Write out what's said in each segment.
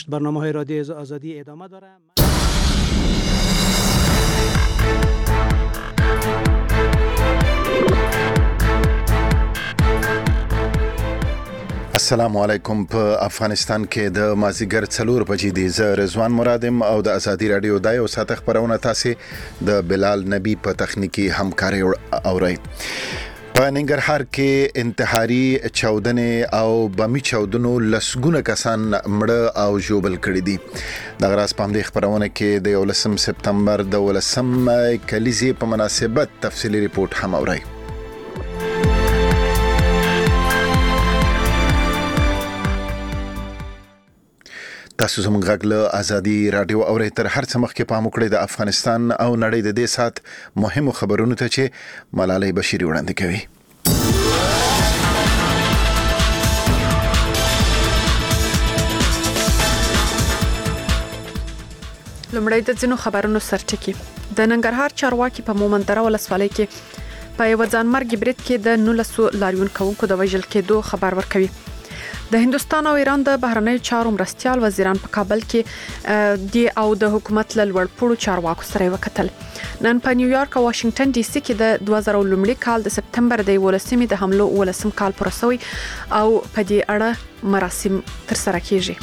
برنامه‌های رادیو آزادی ادامه داره. السلام علیکم. په افغانستان کې د مازیګر 4 بجې دی. زه رضوان مرادم او د ازادي رادیو د یو ساعت خبرونه تاسو د بلال نبی په تخنیکی همکاري اورئ. په ننګرهار کې انتحاري چاودنې او بمي چاودنو لسګونه کسان مړه او ژوبل کړي دي. د غراس په دې خبرونه کې د 11 سپتمبر د 11 کلیزې په مناسبت تفصیلی ریپورت هم اورئ. تاسو زموږ غږ له ازادي رادیو اورئ. تر هر څه مخکې پام وکړئ د افغانستان او نړۍ د دې سات مهمو خبرونو ته چې ملالۍ بشيري وړاندې کوي. لومړی د ځینو خبرونو سرټکی. د ننګرهار چارواکي په مومندره ولسوالۍ کې په یو ځانمرګي برید کې د 19 لاریون کوونکو د وژل کېدو خبر ورکوي. د هندستان او ایران د بهرنیو چارو مرستيال وزیران په کابل کې دی او د حکومت له لوړپوړو چارواکو سره وکتل. نن په نیویارک او واشنگټن ډي سي کې د 2000 کال د سپتمبر د 11 د حملو 11 کال پرسوي او په دې اړه مراسم تر سره کیږي.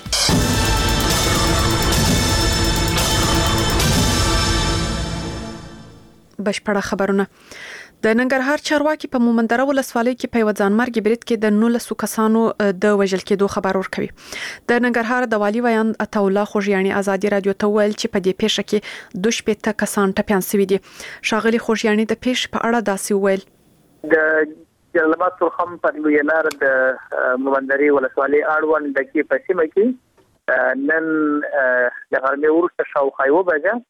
بشپړه خبرونه. د ننګرهار چارواکي په مومندره ولسوالۍ کې په ځانمرګي برید کې د 19 کسانو د وژل کېدو خبر ورکوي. د ننګرهار د والي ویان عطاالله خوږیاني ازادي رادیو ته ویل چې په دې پیښه کې 2 کسان ټپيان شوي دي. شاغلي خوږیاني د پیښې په اړه داسې ویل: د جلال آباد ترخم پر لوی لار د مومندري ولسوالۍ اړوند د کې په سیمه کې نن د غرمې وروسته شاوخوا یو بجه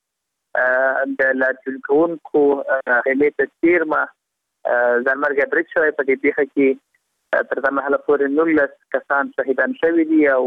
د لاتونکو همې تیر ما ځانمرګي برید شوی. په دې پیښه کې تر دا مهاله پورې 19 کسان شهیدان شوي دي او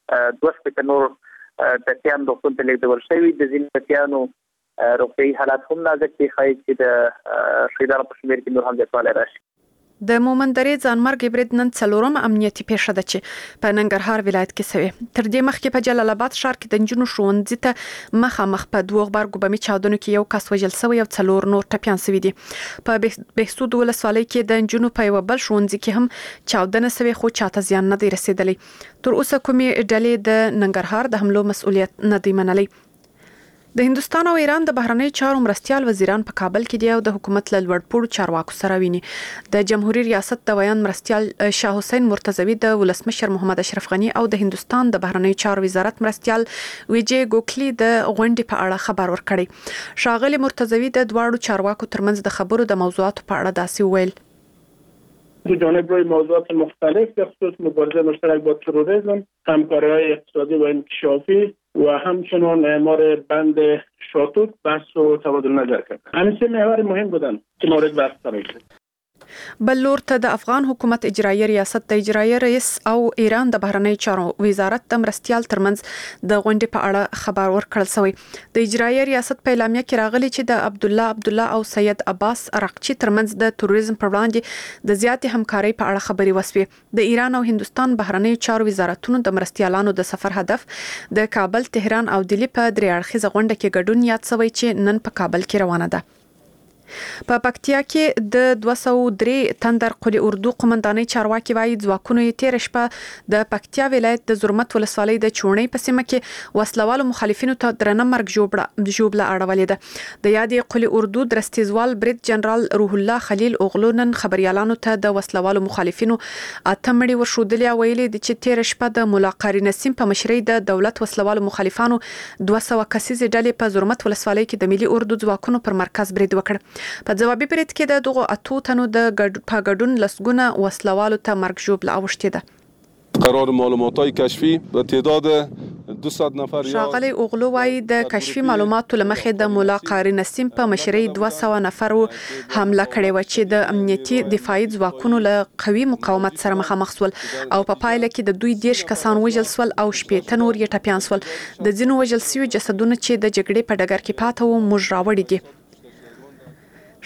2 نور ټپيان د خپل لیدل شوي دي. ځینې ټپيانو روغتي حالات هم نازک دي، خای چې د شهیدانو په شمېر کې نور هم زیاتوالی راشي. د مومندري ځانمرګي برید نن 4 امنیتي پیښه ده چې په ننګرهار ولایت کې شوی. تر دې مخکې په جلال آباد ښار کې د نجونو ښوونځي ته مخامخ په 2 غبرګو بمي چاودنو کې یو کس وژل شوی او 4 نور ټپيان شوي دي. په بهسود ولسوالۍ کې د نجونو په یو بل ښوونځي کې هم چاودنه شوی خو چاته زیان نه دی رسیدلی. تر اوسه کومې ډلې د ننګرهار د حملو مسؤلیت نه دی منلی. د هندستان او ایران د بهرنیو چارو مرستيال وزیران په کابل کې دی او د حکومت له لوړپوړو چارواکو سره ویني. د جمهوریت ریاست د ویان مرستيال شاه حسین مرتضوی د ولسمشر محمد اشرف غنی او د هندستان د بهرنیو چارو وزارت مرستيال ویجی ګوکلی د غونډې په اړه خبر ورکړی. شاغلی مرتضوی د دواړو چارواکو ترمنځ د خبرو د موضوعاتو په اړه داسې ویل: دو جانب روی موضوعات مختلف به خصوص مبارزه مشترک با تروریسم، همکاری‌های اقتصادی و انکشافی و همچنین اعمار بند شاتوت بحث و تبادل نظر کرد. همین 3 محور مهم بودن که مورد بحث قرار گرفت. بل لور ته د افغان حکومت اجرایي ریاست د اجرایي رئیس او ایران د بهرنیو چارو وزارت د مرستيال ترمنځ د غونډې په اړه خبر ورکړل شوی. د اجرایي ریاست په اعلامیه کې راغلی چې د عبد الله او سید عباس عراقچي ترمنځ د تروریزم پر وړاندې د زیاتې همکارۍ په اړه خبري وسوي. د ایران او هندستان بهرنیو چارو وزارتونو د مرستيالانو د سفر هدف د کابل، تهران او دلی په 3 اړخیزه غونډه کې ګډون یاد شوی چې نن په کابل کې روانه ده. په پکتیا کې د 203 تندر قلی اردو قومندانۍ چارواکي وایي ځواکونو یې تیر شپه د پکتیا ولایت د زرمت ولسوالۍ د چونې په سیمه کې وسلوالو مخالفینو ته درنه مرګ ژوبله اړولې ده. د یادې قلی اردو درستیزوال برید جنرال روح الله خلیل اوغلو نن خبريالانو ته د وسلوالو مخالفینو اتمړي ورشودلې ویلي د چې تیر شپه د ملاقاری نسیم په مشرۍ د دولت وسلوالو مخالفانو 200 کسیزې ډلې په زرمت ولسوالۍ کې د ملي اردو ځواکونو پر مرکز برید وکړ. په ځوابي برید کې د دغه 8 تنو د ګډون لسګونه وسلوالو ته مرګ ژوبله اوښتې ده. قرار معلومات‌های کشفی به تعداد 200 نفر شاغلی اوغلو وايي د کشفي معلوماتو لمخې د مولا قاری نسیم په مشرۍ 200 نفرو حمله کړې و چې د امنیتي دفاعي ځواکونو له قوي مقاومت سره مخامخ شول او په پایله کې د دوی 10 کسان وژل شول او 18 نور یې ټپيان شول. د ځینو وژل شویو جسدونه چې د جګړې په ډګر کې پاتې وو موږ راوړي دي.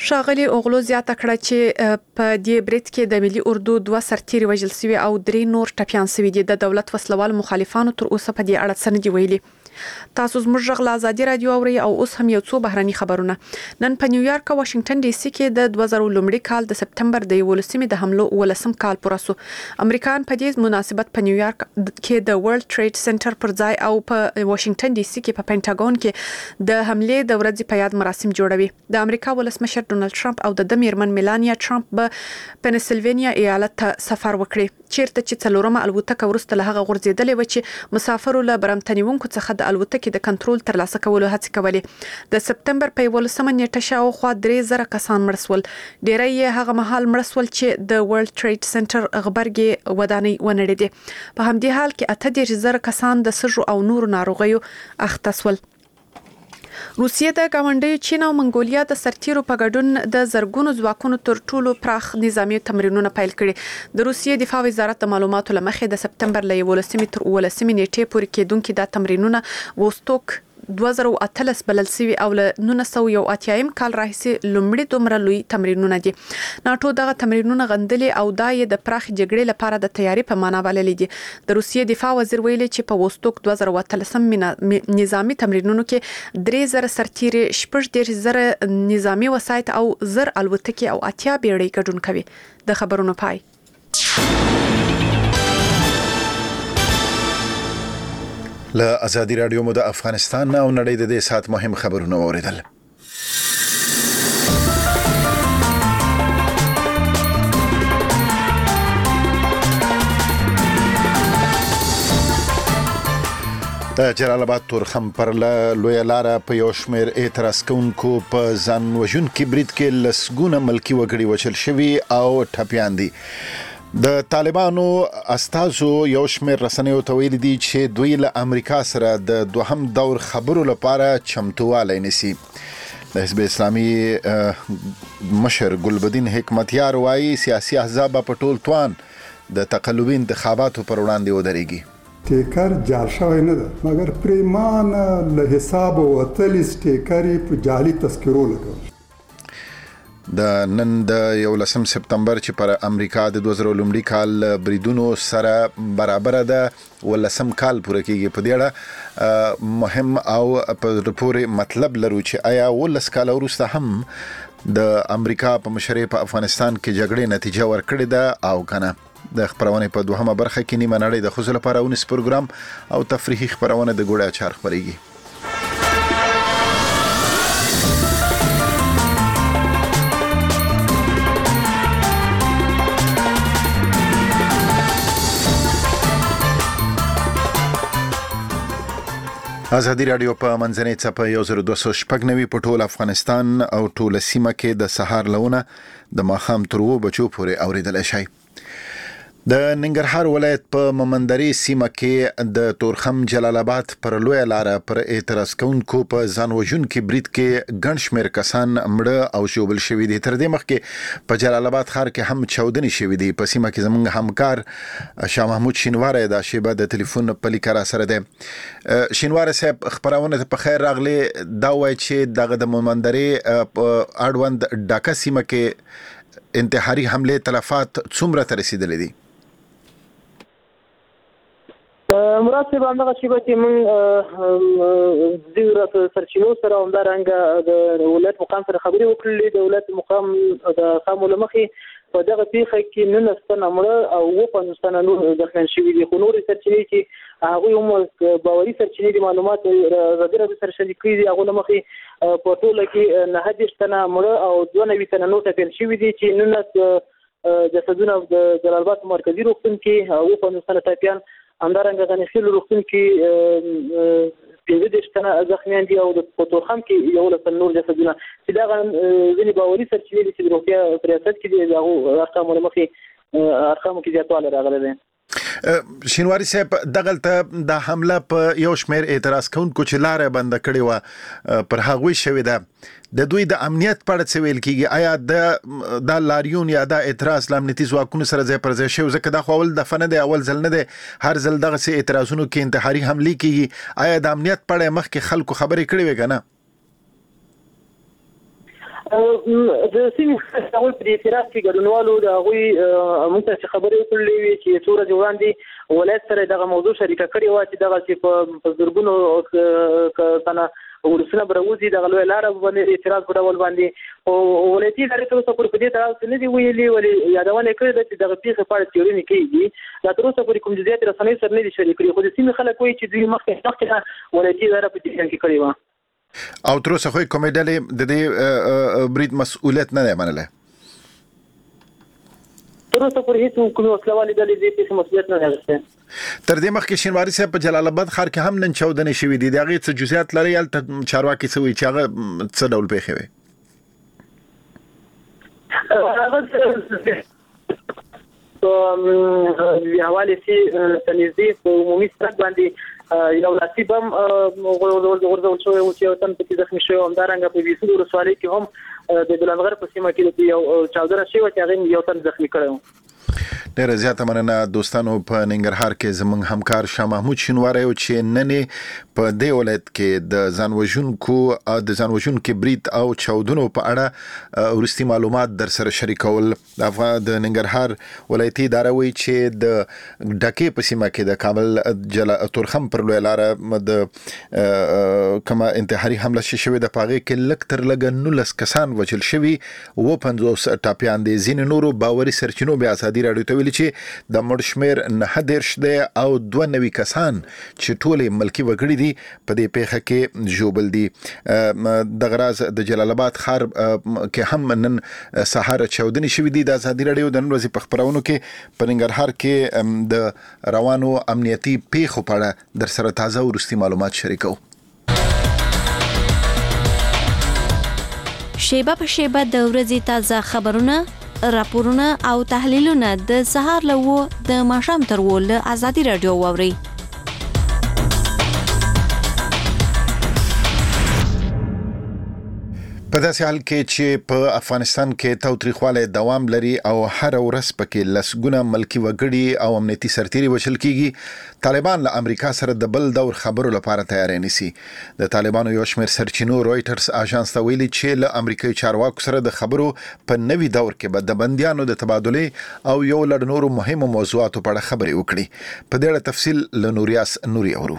ښاغلي اوغلو زیاته کړه چې په دې برید کې د ملي اردو 2 سرتیري وژل شوي او 3 نور ټپيان شوي دي. د دولت وسلوال مخالفانو تر اوسه په دې اړه څه نه دي ویلي. تاسو زموږ غږ له ازادي رادیو اورئ او اوس هم یو څو بهرني خبرونه. نن په نیویارک او واشنگټن ډي سي کې د 2000 لومړي کال د سپتمبر د 11 د حملو ولسم کال پوره شو. امریکایان په دې مناسبت په نیویارک کې د ورلد ټریډ سنټر پر ځای او په واشنگټن ډي سي کې په پینټاګون کې د حملې د ورځې په یاد مراسم جوړوي. د امریکا ولسمشر ډونالد ټرمپ او د میرمن میلانیا ټرمپ په پنسلوانیا ایالت ته سفر وکړي چیرته چې څلورمه الوتکه ورسته له هغه غورځیدلې و چې مسافرو له برمتنیونکو څخه د الوتکې د کنټرول ترلاسه کولو هڅې کولې. د سپتمبر په 11 نیټه شاوخوا 3000 کسان مړ شول. ډیری یې هغه مهال مړ شول چې د ورلد ټریډ سنټر غبرګي ودانۍ ونړېدې. په همدې حال کې 80,000 کسان د سږو او نورو ناروغیو اخته شول. روسیه د ګاونډیو چین او منګولیا د سرتیرو په ګډون د زرګونو ځواکونو تر ټولو پراخ نظامی تمرینونه پیل کړي. د روسیې دفاع وزارت د معلوماتو لمخې د سپتمبر له 11 تر 19 نیټې پورې کېدونکو د تمرینونه وستوک 2018 بلل سوي او له 1980 کال راهیسې لومړی دومره لوی تمرینونه دي. ناتو دغه تمرینونه غندلي او دای د پراخ جګړې لپاره د تیاری په معنا بللې دي. د روسیې دفاع وزیر ویلي چې په وستوک 2018 نظامی تمرینونو کې 3000 سرتیري 14000 نظامی وسایط او 1000 الوتکې او 80 بیړۍ ګډون کوي. د خبرونو پای. له ازادي رادیو مو د افغانستان او نړۍ د دې سات مهم خبرونه اوریدل. د جلال آباد تورخم پر لوی لار په یو شمېر اعتراض کوونکو په ځان وژونکي برید کې لسګونه ملکی وګړي وژل شوي او ټپيان دي. د طالبانو استازو یو شمېر رسنیو ته ویلي دي چې دوی له امریکا سره د دوهم دور خبرو لپاره چمتووالی نیسي. د حزب اسلامي مشر ګلبدین حکمتیار وایي سیاسي احزاب په ټول توان د تقلبي انتخاباتو پر وړاندې ودرېږي. ټیکر جال شوی نه ده مګر پریمان له حساب وتلی ټیکر په جعلي تذکرو لګول. د نن د 11 سپتمبر چې پر امریکا د 2000 لومړي کال بریدونو سره برابر ده 11 کال پوره کیږي. په دې اړه مهم او په پوره مطلب لرو چې آیا 11 کال وروسته هم د امریکا په مشرۍ په افغانستان کې جګړې نتیجه ورکړې ده او کنه. د خبرونه په دوهمه برخه کې نیمه نړۍ د خزل لپاره ونس پروګرام او تفریحي خبرونه د ګوړه چار خبريږي. ازادي رادیو په منځنۍ څپه 1290 په ټول افغانستان او ټول سیمه کې د سهار لونه د ماښام تر 2 بجو پورې اوریدل شي. د ننګرهار ولایت په ممندري سیمه کې د تورخم جلال آباد پر لوی لار پر اعتراض کوونکو په ځان وژونکي برید کې ګڼ شمېر کسان مړه او ژوبل شوي دي. تر دې مخکې په جلال آباد ښار کې هم چاودنې شوي دي. په سیمه کې زموږ همکار شاه محمود شینواری د شیبه د ټلیفون په لیک را سره دی. شینواری صاحب خبرونه په خیر راغلی. دا وایي چې دغه د ممندري اړوند ډاکا سیمه کې انتحاري حمله تلفات څومره ته رسیدلې دي؟ مراد صاحب همدغه شیبه چې موږ د سرچینو سره همدارنګه د ولایت مقام سره خبرې وکړلې. د ولایت مقام د خامو له مخې په دغه پیښه کې 19 تنه مړه او 50 تنه نور زخمیان شوي دي. خو نورې سرچینې چې هغوی هم باوري سرچینې دي معلومات ازادي رادیو سره شریک کړي دي. هغو له مخې په ټوله کې 29 تنه مړه او 92 تنه نور ټپیان شوي دي چې 19 جسدونه د جلال آباد مرکزي روغتون کې 50 تنه ټپیان همدارنګه غنیخیل روغتون کې 15 تنه زخمیان دي او د تورخم کې 11 نور جسدونه چې دا ځینې باوري سرچینې دي چې د روغتیا په ریاست کې دي. هغو ارقامو له مخې ارقامو کې زیاتوالی راغلی دی. شینواری صاحب دغلته د حمله په یو شمېر اعتراض کوونکو چې لاره بنده کړې و پر هغوی شوې ده. د دوی د امنیت په اړه څه ویل کیږي؟ آیا د لاریون یا د اعتراض له امنیتي ځواکونو سره ځای پر ځای شوی؟ ځکه دا خو اول دفعه نه دی، اول ځل نه دی، هر ځل دغسې اعتراضونو کې انتحاري حملې کیږي. آیا د امنیت په اړه مخکې خلکو خبرې کړې وې که نه؟ د سیمې ټول په اعتراض کې ګډونوالو د هغوی موږ ته خبرې وکړلې وي چې څو ورځې وړاندې ولایت سره دغه موضوع شریکه کړې وه چې دغه چې په زرګونو تنه ولسونه براوځي دغه لویه لاره باندې اعتراض په ډول باندې او ولایتي ادارې تر اوسه پورې په دې تړاو نه دي ویلي ولې یادونه کړې ده چې دغه پیښې په اړه څېړنې کېږي لا تر اوسه پورې کوم جزئیات رسنیو سره نه دي شریک کړي خو د سیمې خلک وایي چې دوی مخکې ولایتي اداره په دې کې کړې وه او تر اوسه خو کومې ډلې د دې برید مسؤلیت نه دی منلی تر اوسه پورې هیڅ کومې وسلوالې ډلې دې پیښې مسؤلیت نه دی اخیستی تر دې مخکې شینواري صاحب په جلال آباد ښار کې هم نن چاودنې شوې دي د هغې څه جزئیات لري هلته چارواکي څه وایي چې هغه څه ډول پیښې وې په حوالې ته نږدې په عمومي سړک باندې یو لاسي بم غورځول شوی و چې یو تن پکې زخمي شوی و همدارنګه په ویسود ولسوالۍ کې هم د بلندغر په سیمه کې یو چاودنه شوې وه چې هغې یو تن زخمي کړی و ډیره زیاته مننه دوستانو په ننګرهار کې زموږ همکار شاه محمود شینواری او چې نن په دې ولایت کې د ځانوژونکو برید او چاودنو په اړه وروستي معلومات در سره شریکول د ننګرهار ولایتي اداره وایي چې د ډکې په سیمه کې د کابل تورخم پر لویه لاره د کومه انتحاري حمله شوې ده په هغې کې لږ تر لږه 19 کسان وژل شوي 50 ټاپیان دي ځینې نورو باوري سرچینو بیا ازادي راډیو ته ویلي چې د مړ شمېر 9 دی او 92 کسان چې ټولې ملکي وګړي دي په دې پیښه کې ژوبل دي دغه راز د جلال آباد ښار کې هم نن سهار چاودنې شوې دي د ازادي راډیو د نن ورځې په خپرونو کې په ننګرهار کې د روانو امنیتي پیښو په اړه در سره تازه وروستي معلومات شریکو شیبه په شیبه د ورځې تازه خبرونه راپورونه او تحلیلونه د سهار له د ماښام تر له ازادي راډیو واوري په داسې حال کې چې په افغانستان کې تاوتریخوالی دوام لري او هر ورځ پکې لسګونه ملکي وګړي او امنیتي سرتیري وژل کیږي طالبان له امریکا سره د بل دور خبرو لپاره تیاری نیسي د طالبانو یو شمېر سرچینو رويټرز اژانس ته ویلي چې له امریکایي چارواکو سره د خبرو په نوي دور کې به د بندیانو د تبادلې او یو لړ نورو مهمو موضوعاتو په اړه خبرې وکړي په دې اړه تفصیل له نوریاس نوري اورو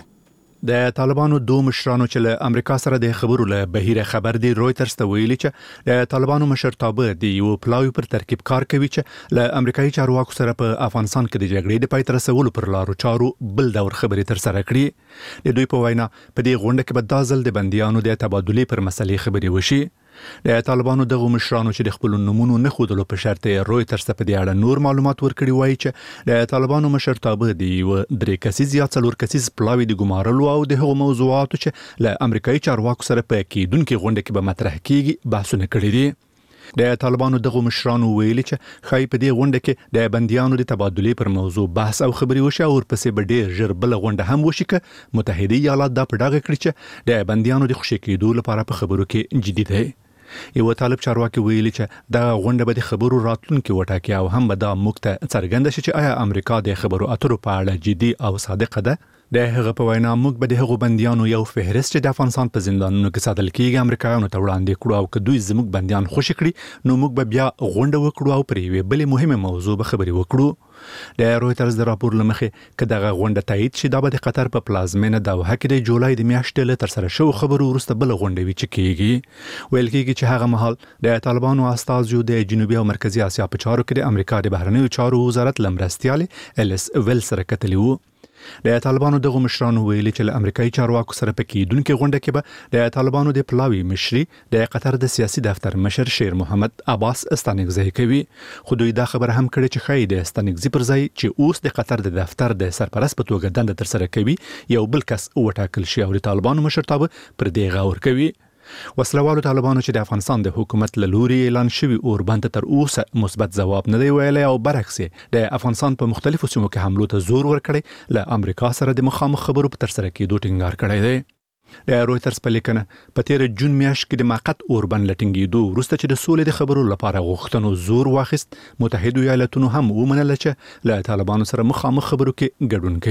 د طالبانو دوه مشرانو چې له امریکا سره د خبرو له بهیره خبر دی رويټرز ته ویلي چې د طالبانو مشرتابه دی یو پلاوی پر ترکیب کار کوي چې له امریکایي چارواکو سره په افغانستان کې د جګړې د پای ته رسولو پر لارو چارو بل دور خبرې تر سره کړي د دوی په وینا په دې غونډه کې به د ځل د بنديانو د تبادلې پر مسلې خبرې وشي د طالبانو دغه مشرانو چې د خپل نمونه نه خودلو په شرط رويټرز ته په دې اړه نور معلومات ورکړي وایي چې د طالبانو مشرتابه دی و درې کسیز یا څلور کسیز پلاوی د ګمارلو او د هغو موضوعاتو چې له امریکایي چارواکو سره په کېدونکو غونډه کې به مطرح کیږي بحثونه کړي دي د طالبانو دغه مشرانو ویلي چې خای په دې غونډه کې د بنديانو د تبادلې پر موضوع بحث او خبري وشي او ورپسې به ډېر ژر بل غونډه هم وشي چې متحده ایالات دا په ډاګه کړی چې د بنديانو د خوشی کېدو لپاره په خبرو کې جدي دي یو طالب چارواکي ویلي چې دا غونډه به د خبرو راتلونکو وټاکي او هم به دا مکته څرګنده شي چې آیا امریکا د خبرو اترو په اړه جدي او صادقه ده د هغه په وینا موږ به د هغو بنديانو یو فهرست چې د افغانستان په زندانونو کې ساتل کیږي امریکایانو ته وړاندې کړو او که دوی زموږ بنديان خوشی کړي نو موږ به بیا غونډه وکړو او پرې یوه بل مهمه موضوع به خبري وکړو د رويټرز د راپور لمخې کداغه غونډه تایید شي دا به د قطر په پلازمینه دوحه کې د جولای د میاشتې له تر سره شو خبرو ورسته بل غونډه وی چې کیږي ویل کیږي چې هغه مهال د طالبانو استازو د جنوبي او مرکزی اسیا په چارو کې د امریکا د بهرنیو چارو وزارت لمرستيال الیس ویل سره کتلی وو د طالبانو دغه مشرانو ویلي چې له امریکایي چارواکو سره په کېدونکو غونډه کې به د طالبانو د پلاوی مشري د قطر د سیاسي دفتر مشر شیر محمد عباس استانګزی کوي خو دوی دا خبر هم کړی چې خای د استانګزی پر ځای چې اوس د قطر د دفتر د سرپرست په توګه دنده تر سره کوي یو بل کس وټاکل شي او د طالبانو مشرتابه پر دې غور کوي وسلوالو طالبانو چې د افغانستان د حکومت له لوري اعلان شوی اوربند تر اوسه مثبت جواب نه دی ویلی او برعکس د افغانستان په مختلفو سیمو کې حملو ته زور ورکړي له امریکا سره د مخامخ خبرو په تر سره کېدو ټینګار کړی دی د رويټرز په لیکنه په تیر جون میاشت کې د موقت اوربند لټینګېدو وروسته چې د سولې د خبرو لپاره غوښتنو زور واخیست متحده ایالاتونو هم ومنله چې له طالبانو سره مخامخ خبرو کې ګډون کوي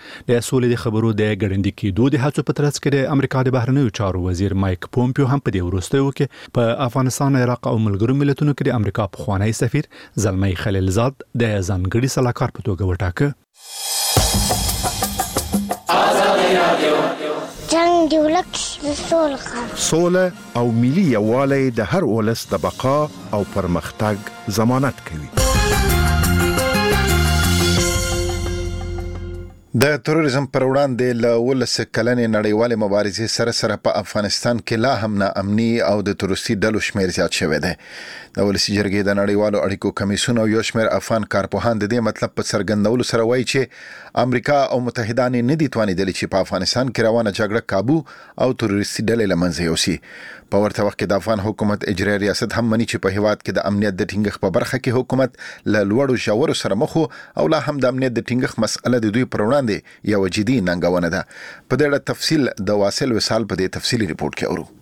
د سولې د خبرو د ګړندې کېدو د هڅو په ترڅ کې د امریکا د بهرنیو چارو وزیر مایک پومپیو هم په دې وروستیو کې په افغانستان، عراق او ملګرو ملتونو کې د امریکا پخوانی سفیر زلمی خلیلزاد د ځانګړي سلاکار په توګه وټاکه. جنگ دی ولک سوله او ملي یووالی د هر ولس د بقا او پرمختګ ضمانت کوي. د تروریزم پر وړاندې له 12 کلنې نړیوالې مبارزې سره سره په افغانستان کې لا هم ناامني او د تروریستي ډلو شمیر زیات شوی دی. د ولسي جرګې د نړیوالو اړیکو کمیسیون او یو شمیر افغان کارپوهان د دې مطلب په څرګندولو سره وایي چې امریکا او متحدان نه دي توانیدلي چې په افغانستان کې روانه جګړه کابو او تروریستي ډلې له منځه یوسي. په ورته وخت کې د افغان حکومت اجرایي ریاست هم مني چې په هیواد کې د امنیت د ټینګښت په برخه کې حکومت له لوړو ژورو سره مخ او لا هم د امنیت د ټینګښت مسأله د دوی پر وړاندې یو جدي ننګونه ده. په دې اړه تفصیل د واصل وصال په دې تفصیلی ریپورت کې اورو.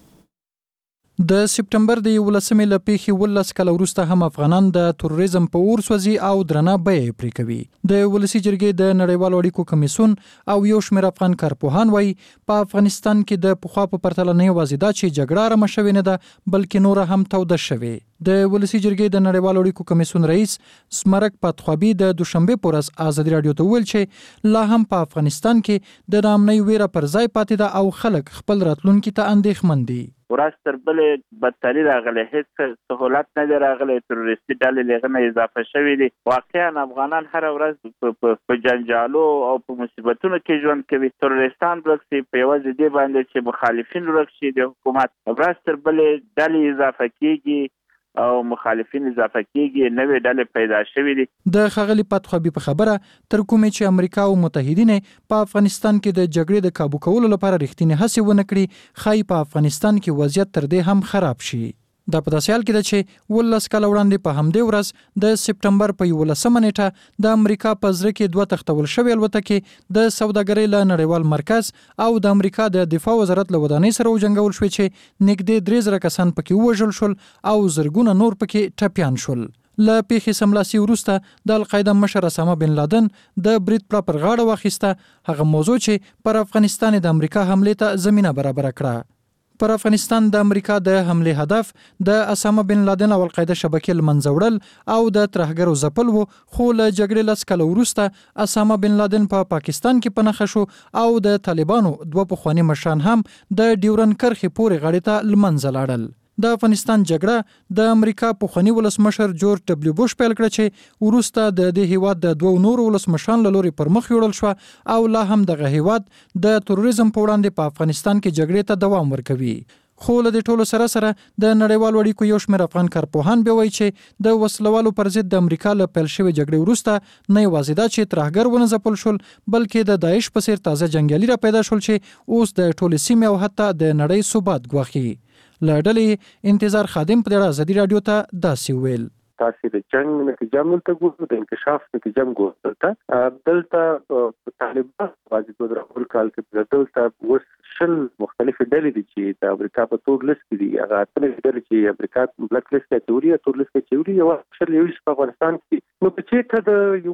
د سپټمبر د 11مې له پیښې 12 کال وروسته هم افغانان د تروریزم په اور سوځي او درنه بیه پرې کوي. د ولسي جرګې د نړیوالو اړیکو کمیسیون او یو شمېر افغان کارپوهان وایي په افغانستان کې د پخوا په پرتله نه یوازې دا چې جګړه رامه شوې نه ده بلکې نوره هم توده شوې. د ولسي جرګې د نړیوالو اړیکو کمیسیون رئیس سمرک پاتخوابي د دوشنبه پر ورځ ازادي رادیو ته ویل چې لا هم په افغانستان کې د نامنۍ ویره پر ځای پاتې ده او خلک خپل راتلونکي ته اندېښمن دي. ورځ تر بلې بدتري راغلی، هیڅ سهولت نه دی راغلی، تروریستي ډلې لغنه اضافه شوې دي. واقعا افغانان هر ورځ په جنجالو او په مصیبتونو کې ژوند کوي. تروریستان ورک شي په یوازې دې باندې چې مخالفین ورک شي د حکومت، ورځ تر بلې ډلې اضافه کیږي او مخالفین اضافه کیږي، نوې ډلې پیدا شوې دي. د ښاغلي پاتخوابي په خبره تر کومې چې امریکا او متحدین په افغانستان کې د جګړې د کابو کولو لپاره رښتینې هڅې ونه کړي، ښایي په افغانستان کې وضعیت تر دې هم خراب شي. دا په داسې حال کې ده چې 12 کال وړاندې په همدې ورځ د سپټمبر په 11مه نیټه د امریکا په زړه کې 2 تختول شوې الوتکې د سوداګرۍ له نړیوال مرکز او د امریکا د دفاع وزارت له ودانۍ سره وجنګول شوې چې نږدې 3000 کسان پکې ووژل شول او زرګونه نور پکې ټپیان شول. له پیښې سملاسي وروسته د القاعده مشر اسامه بن لادن د برید پر غاړه واخیسته، هغه موضوع چې پر افغانستان د امریکا حمله ته زمينه برابر کړه. پر افغانستان د امریکا د حمله هدف د اسامه بن لادن او القاعده شبکې لمنځه وړل او د ترهګرو ځپل وو، خو له جګړې لس کاله وروسته اسامه بن لادن په پاکستان کې پناه شو او د طالبانو 2 پخوانی مشران هم د ډیورن کرښې پورې غاړې ته لمنځه لاړل. د افغانستان جګړه د امریکا پخوانی ولسمشر جورج ډبلیو بوش پیل کړ چې وروسته د دې هیواد د 2 نورو ولسمشرانو لوري پر مخ یوړل شو او لا هم دغه هیواد د تروریزم په وړاندې په افغانستان کې جګړې ته دوام ورکوي. خو له دې ټولو سره سره د نړیوالو اړیکو یو شمېر افغان کارپوهان به وایي چې د وسلوالو پر ضد د امریکا له پیل شوې جګړې وروسته نه یوازې دا چې ترهګر ونه ځپل شول بلکې د داعش په څیر تازه جنګیالي را پیدا شول چې اوس د ټولې سیمې او حتی د نړۍ ثبات ګواښي. له ډلې انتظار خادم په دغه ازادي رادیو ته داسې ویل: تاسو د جنگ نتیجه ملته ګورئ، د انکشاف نتیجه ګورئ. دلته طالبان واجب درول کال کې دلته وس شل مختلفې ډلې دي چې د امریکا په تور لیست کې دي. هغه اتلې ډلې چې امریکا بلک لیست کې توري تور لیست کې توري یو شل یو په افغانستان کې نو په چې ته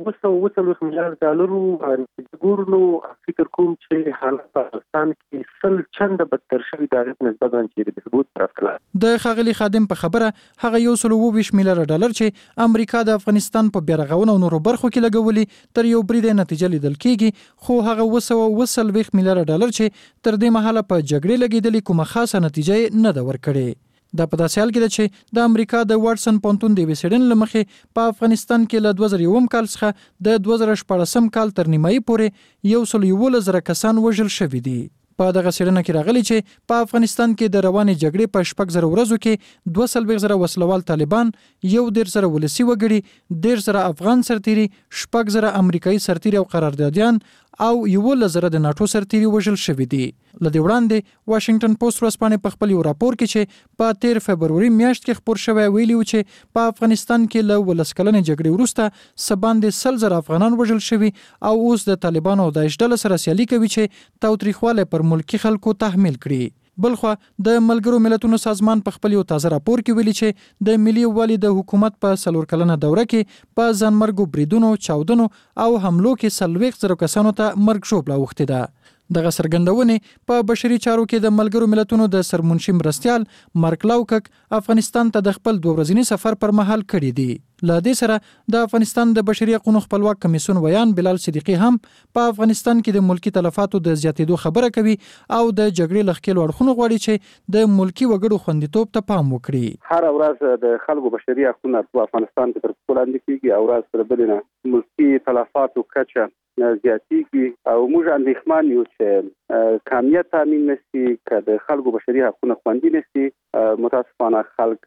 د 1.3 میلیارډ ډالرو ګورنو فکر کوم چې حالت په افغانستان کې سل چنده بدتر شوی د نسبت باندې د ثبوت راکړه. د ښاغلي خادم په خبره هغه 1.20 میلیارډ ډالر چې امریکا د افغانستان په بیرغونه او نورو برخو کې لګولي تر یو برید نتیجه لیدل کیږي، خو هغه 220 میلیارډ ډالر چې تر دې مهاله په جګړې لګیدلې کومه خاصه نتیجه نه ده ورکړې. دا په داسې حال کې ده چې د امریکا د واټسن پونتون د وسیډن لمخې په افغانستان کې له 2001 کال څخه د 2014 کال تر نیمایي پورې 111,000 کسان وژل شوي دي. په دغه سیرنه کې راغلي چې په افغانستان کې د روانې جګړې په 4,000 ورځو کې 2,000 وسلوال طالبان، 1,000 ولسی وګړي، 1,000 افغان سرتیري، 4,000 امریکایي سرتیري او قراردادیان او 11,000 د ناتو سرتیري وژل شوي دي. لدې وړاندې واشنگټن پوسټ ورځپاڼې په خپل یو راپور کې چې په 13 فبروري میاشت کې خپور شوی ویلي و چې په افغانستان کې له 12 کلنې جګړې وروسته سباندې 100,000 افغانان وژل شوي او اوس د طالبانو او داعش ډله سره سیالي کوي چې تاوتریخوالی پر ملکی خلکو تحمیل کړي. بلخو د ملګرو ملتونو سازمان په خپل یو تازه راپور کې ویلي چې د ملي یووالي د حکومت په 4 کلنه دوره کې په ځانمرګو بریدونو، چاودنو او حملو کې 40 کسانو ته مرګ ژوبله اوښتې ده. دغه څرګندونې په بشري چارو کې د ملګرو ملتونو د سرمنشي مرستیال مارک لاوکک افغانستان ته د خپل 2 ورځني سفر پر مهال کړی دی. له دې سره د افغانستان د بشري حقوقو خپلواک کمیسیون ویان بلال صدیقی هم په افغانستان کې د ملکی تلفاتو د زیاتېدو خبره کوي او د جګړې لخکېلو اړخونو غواړي چې د ملکی وګړو خوندیتوب ته پام وکړي. هر ورځ د خلکو بشري حقوقو په افغانستان کې تر څو لاندې کیږي او ورځ تر بلې ملکی تلفاتو کچه زیاتېږي او موږ اندېښمان یو چې کامیت تامین نشي که د خلکو بشري حقوقو خوندي نشي. متاسفانه خلک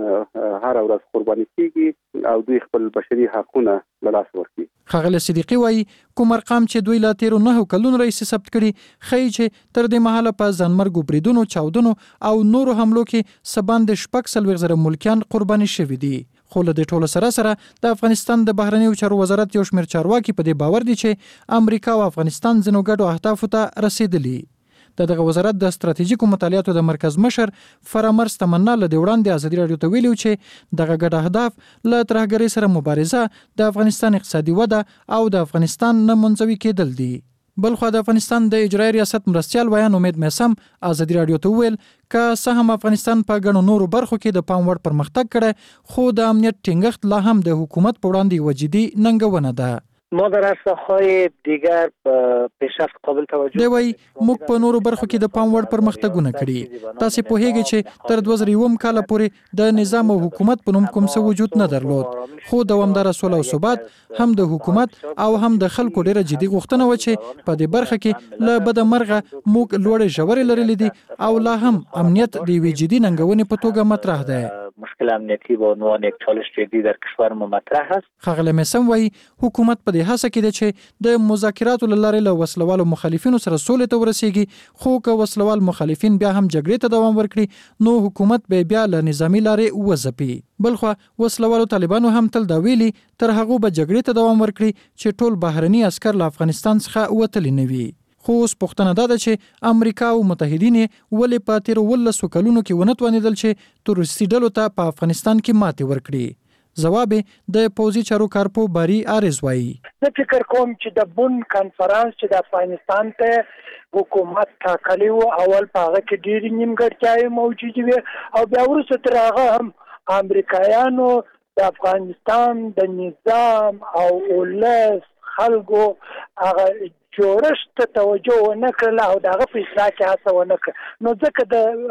هر ورځ قرباني کیږي او دوی خپل بشري حقوقونه له لاسه ورکوي. ښاغلی صدیقي وایي کوم ارقام چې دوی لا تیرو 9 کلونو راهیسې ثبت کړي ښیي چې تر دې مهاله په ځانمرګو بریدونو، چاودنو او نورو حملو کې سباند 40 ملکیان قرباني شوي دي. خو له دې ټولو سره د افغانستان د بهرنیو چارو وزارت یو شمېر چارواکي په دې باور دي چې امریکا او افغانستان ځینو ګډو اهدافو ته رسیدلي. دغه وزارت د ستراتیژیکو مطالعاتو د مرکز مشر فرامرز تمنا له وړاندې ازادي رادیو ته ویلي چې دغه ګډ اهداف له ترهګرۍ سره مبارزه، د افغانستان اقتصادي وده او د افغانستان نه منزوي کېدل دي. بلخو د افغانستان د اجرایي ریاست مرستیال ویان امید میسم ازادي رادیو ته ویل که څه هم افغانستان په ګڼو نورو برخو کې د پام وړ پرمختګ کړی خو د امنیت ټینګښت لا هم د حکومت په وړاندې یوه جدي ننګونه ده. ما در عرصه‌های دیگر پیشرفت قابل توجه دی وای موږ په نورو برخو کې د پام وړ پرمختګونه کړي. تاسو په هیګه چې تر 2001 کال پورې د نظام او حکومت په نوم کوم څه وجود نه درلود خو دوامدار سوله او ثبات هم د حکومت او هم د خلکو ډیره جدي غوښتنه و چې په دې برخه کې له بده مرغه موږ لوړې ژورې لرلې دي او لا هم امنیت د وی جدي ننګونې په توګه مطرح ده. مشکل امنیتی به عنوان یک چالش جدی در کشور ما مطرح است. ښاغلی میسم وایي حکومت په دې هڅه کې ده چې د مذاکراتو له لارې له وسلوالو مخالفینو سره سولې ته ورسیږي خو که وسلوال مخالفین بیا هم جګړې ته دوام ورکړي نو حکومت به بیا له نظامی لارې وځپي. بلخو وسلوالو طالبانو هم تل دا ویلي تر هغه به جګړې ته دوام ورکړي چې ټول بهرني عسكر له افغانستان څخه وتلی نه وي. خو اوس پوښتنه ده چې امریکا او متحدین ولې په تیر 12 کلونو کې ونه توانېدل چې تروریستي ډلو ته په افغانستان کې ماتې ورکړي. جواب د پوزي چارو کارپو باری آرز وایي زه فکر کوم چې د بون کانفرنس چې د افغانستان ته حکومت ټاکلی و اول په هغه کې ډېرې نیمګړتیاوې موجودې وې او بیا وروسته تر هغه هم امریکایانو د افغانستان د نظام او ولس خلکو هغه جوړښت ته توجه ونه کړله او د هغه په اصلاح کې هڅه ونه کړه نو ځکه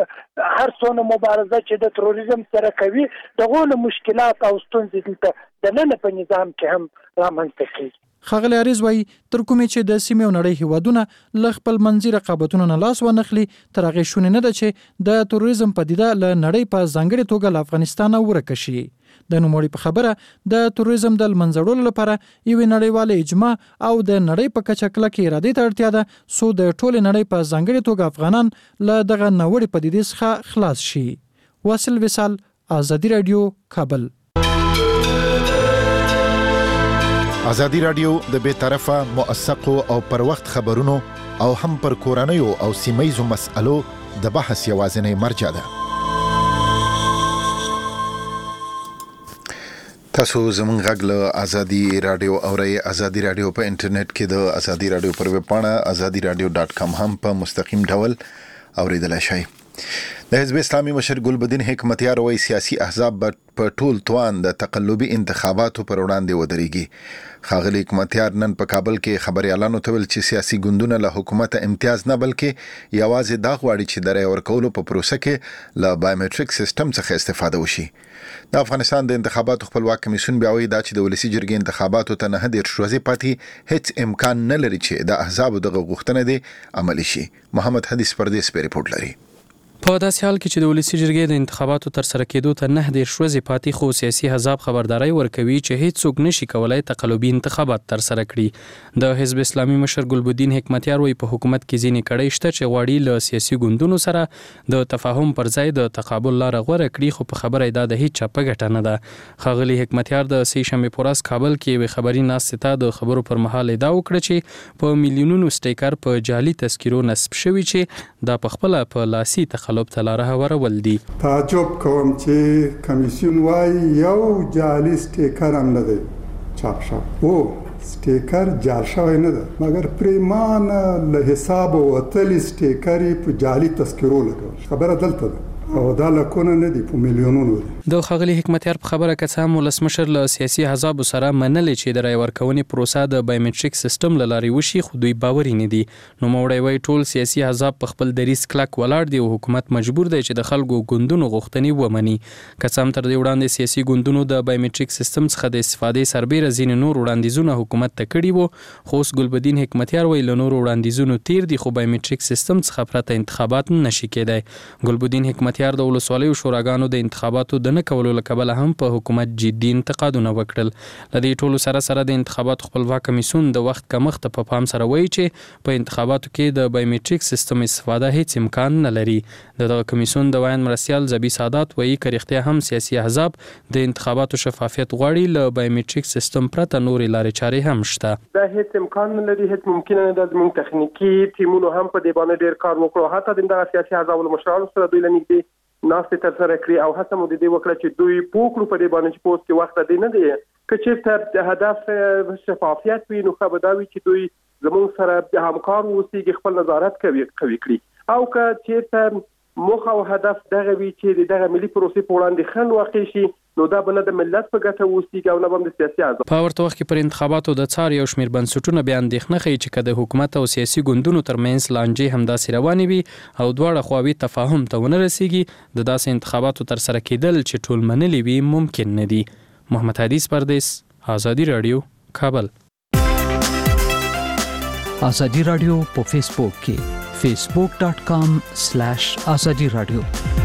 د هر څونه مبارزه چې د تروریزم سره کوي دغه مشکلات او ستونزې دلته دننه په نظام کې هم رامنځته کیږي. ښاغلی عریض وایي تر کومې چې د سیمې او نړۍ هیوادونه له خپل منځي رقابتونو نه لاس ونخلي تر هغې شونې نه ده چې د تروریزم پدیده له نړۍ په ځانګړې توګه له افغانستانه ورکه شي. د نوموړي په خبره د تروریزم د له منځه وړلو لپاره یوې نړیواله اجماع او د نړۍ په کچه کلکې ارادې ته اړتیا ده څو د ټولې نړۍ په ځانګړې توګه افغانان له دغه ناوړې پدیدې څخه خلاص شي. واصل وصال، ازادي رادیو، کابل. ازادي رادیو د بیطرفه، موثقو او پر وخت خبرونو او هم پر کورنیو او سیمایزو مسألو د بحث یوازینی مرجع ده. تاسو زموږ غږ له ازادي رادیو اورئ. ازادي رادیو په انټرنیټ کې د ازادي رادیو پر ویب پاڼه azadiradio.com هم په مستقیم ډول اوریدلای شئ. د حزب اسلامي مشر ګلبدین حکمتیار وایي سیاسي احزاب په ټول توان د تقلبي انتخاباتو پر وړاندې ودرېږي. ښاغلی حکمتیار نن په کابل کې خبريالانو ته ویل چې سیاسي ګوندونه له حکومت امتیاز نه بلکې یوازې دا غواړي چې د رای ورکولو په پروسه کې له بایومټریک سیستم څخه استفاده وشي. د افغانستان د انتخاباتو خپلواک کمیسیون بیا وایي دا چې د ولسی جرګې انتخاباتو ته 9 ورځې پاتې هیڅ امکان نه لري چې د احزابو دغه غوښتنه دي عملي شي. محمد حدیث پردیس په ریپورت لري. په داسې حال کې چې د ولسی جرګې د انتخاباتو تر سره کېدو ته 9 ورځې پاتې خو سیاسي حزب خبرداري ورکوي چې هیڅ څوک نشي کولای تقلبي انتخابات تر سره کړي. د حزب اسلامي مشر ګلبدین حکمتیار وایي په حکومت کې ځینې کړۍ شته چې غواړي له سیاسي ګوندونو سره د تفاهم پر ځای د تقابل لار غوره کړي، خو په خبره دا د هیڅ چا په ګټه نه ده. ښاغلي حکمتیار د سې شنبه په ورځ کابل کې یو خبري ناستې ته د خبرو پر مهال ادعا وکړه چې په میلیونونو سټیکر په جعلي تذکیرو نصب شوی چې دا په خپل په لاسي تخلب ته لاره هوارول دي. تعجب کوم چې کمیسیون وايي یو جعلي سټیکر هم نه دی چاپ شوی. سټیکر جعل شوی نه ده، مګر پریمان له حساب وتلی سټیکر په جعلي تذکیرو لګول. خبره دلته ده او دا لکونه نه دي، په میلیونونو دي. د ښاغلي حکمتیار په خبره که څه هم ولسمشر له سیاسي احزابو سره منلې چې د رای ورکونې پروسه د بایومټریک سیستم له لارې وشي، خو دوی باوري نه دي. نوموړی وایي ټول سیاسي احزاب په خپل دریځ کلک ولاړ دي او حکومت مجبور دی چې د خلکو ګوندونو غوښتنې ومني. که څه هم تر دې وړاندې سیاسي ګوندونو د بایومټریک سیستم څخه د استفادې سربیره ځینې نور وړاندیزونه حکومت ته کړي وو، خو اوس ګلبدین حکمتیار وایي له نورو وړاندیزونو تیر دي، خو بایومټریک سیستم څخه پرته انتخابات نشي کېدای. ګلبدین حکمتیار د ولسوالیو شوراګانو د انتخاباتو د نه کولو له کبله هم په حکومت جدي انتقادونه وکړل. له دې ټولو سره د انتخاباتو خپلواک کمیسیون د وخت کمښت په پام سره وایي چې په انتخاباتو کې د بایومټریک سیستم استفاده هیڅ امکان نه لري. دغه کمیسیون د وایي مرستیال زبی سادات وایي که رښتیا هم سیاسي احزاب د انتخاباتو شفافیت غواړي، له بایومټریک سیستم پرته نورې لارې چارې هم شته. دا هیڅ امکان نه لري، هیڅ ممکن نه ده. زموږ تخنیکی ټیمونو هم په دې باندې ډیر کار وکړو، حتی د سیاسي احزاب له مشرانو سره دوی لنیږدي ناستې تر سره کړي او هڅه مو د دې وکړه چې دوی پوکړو په دې باندې چې پوس کې وخت دی نه دی که چېرته هدف شفافیت وي نو ښه به دا وي چې دوی زموږ سره همکار واوسي، خپل نظارت قوي کړي، او که چېرته موخه او هدف دغه وي چې دغه ملي پروسې په وړاندې خنډ واقع شي نو دا به نه د ملت په ګټه اوسېږي او نه به د سیاسي احزاب. په ورته وخت کې پر انتخاباتو د څار یو شمېر بنسټونه بیا اندېښنه ښیي چې که د حکومت او سیاسي ګوندونو ترمنځ لانجې همداسې روانې وي او دواړه خواوې تفاهم ته ونه رسېږي، د داسې انتخاباتو تر سره کېدل چې ټول منلي وي ممکن نه دي. محمد حدیث پردیس، آزادي رادیو، کابل. آزادي رادیو په فیسبوک کې facebook.com/azadi radio.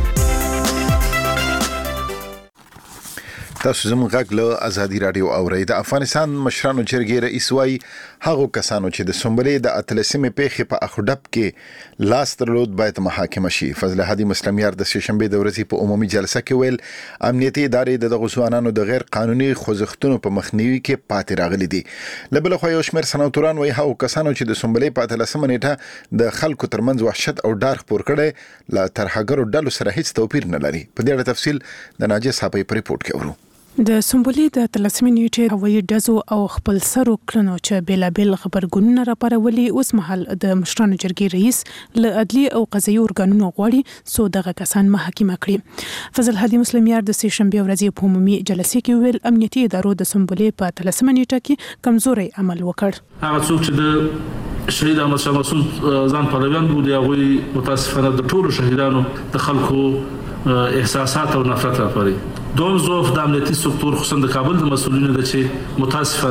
تاسو زموږ غږ له ازادي رادیو اورئ. د افغانستان مشرانو جرګې رئیس وایي هغو کسانو چې د سنبلې د اتلسمې پیښې په اخډب کې لاس درلود باید محاکمه شي. فضل هادي مسلمیار د سې شنبې د ورځې په عمومي جلسه کې ویل امنیتي ادارې د دغو ځوانانو د غیر قانوني خوځښتونو په مخنیوي کې پاتې راغلي دي. له بل خوا یو شمېر سناتوران وایي هغو کسانو چې د سنبلې په 13مه نیټه د خلکو ترمنځ وحشت او ډار خپور کړي له ترهګرو ډلو سره هیڅ توپیر نه لري. په دې اړه تفصیل د ناجیه صاحب په ریپورت کې اورو. د سنبلې د 13مې نیټې هوایي ډزو او خپل سرو کړنو چې بیلابل خبرګونونه راپارولي، اوس مهال د مشرانو جرګې رئیس له عدلي او قضایي ارګانونو غواړي څو دغه کسان محاکمه کړي. فضل هادي مسلمیار د سې شنبې ورځې په عمومي جلسې کې ویل امنیتي ادارو د سنبلې په 13مه نیټه کې کمزوري عمل وکړ. هغه څوک چې د شهید احمد شاه مسعود ځان پلویان بودي هغوی متاسفانه د ټولو شهیدانو د خلکو احساسات او نفرت راپاري. دوم ضعف د امنیتي سکتور خصوصا د کابل د مسؤلینو د چې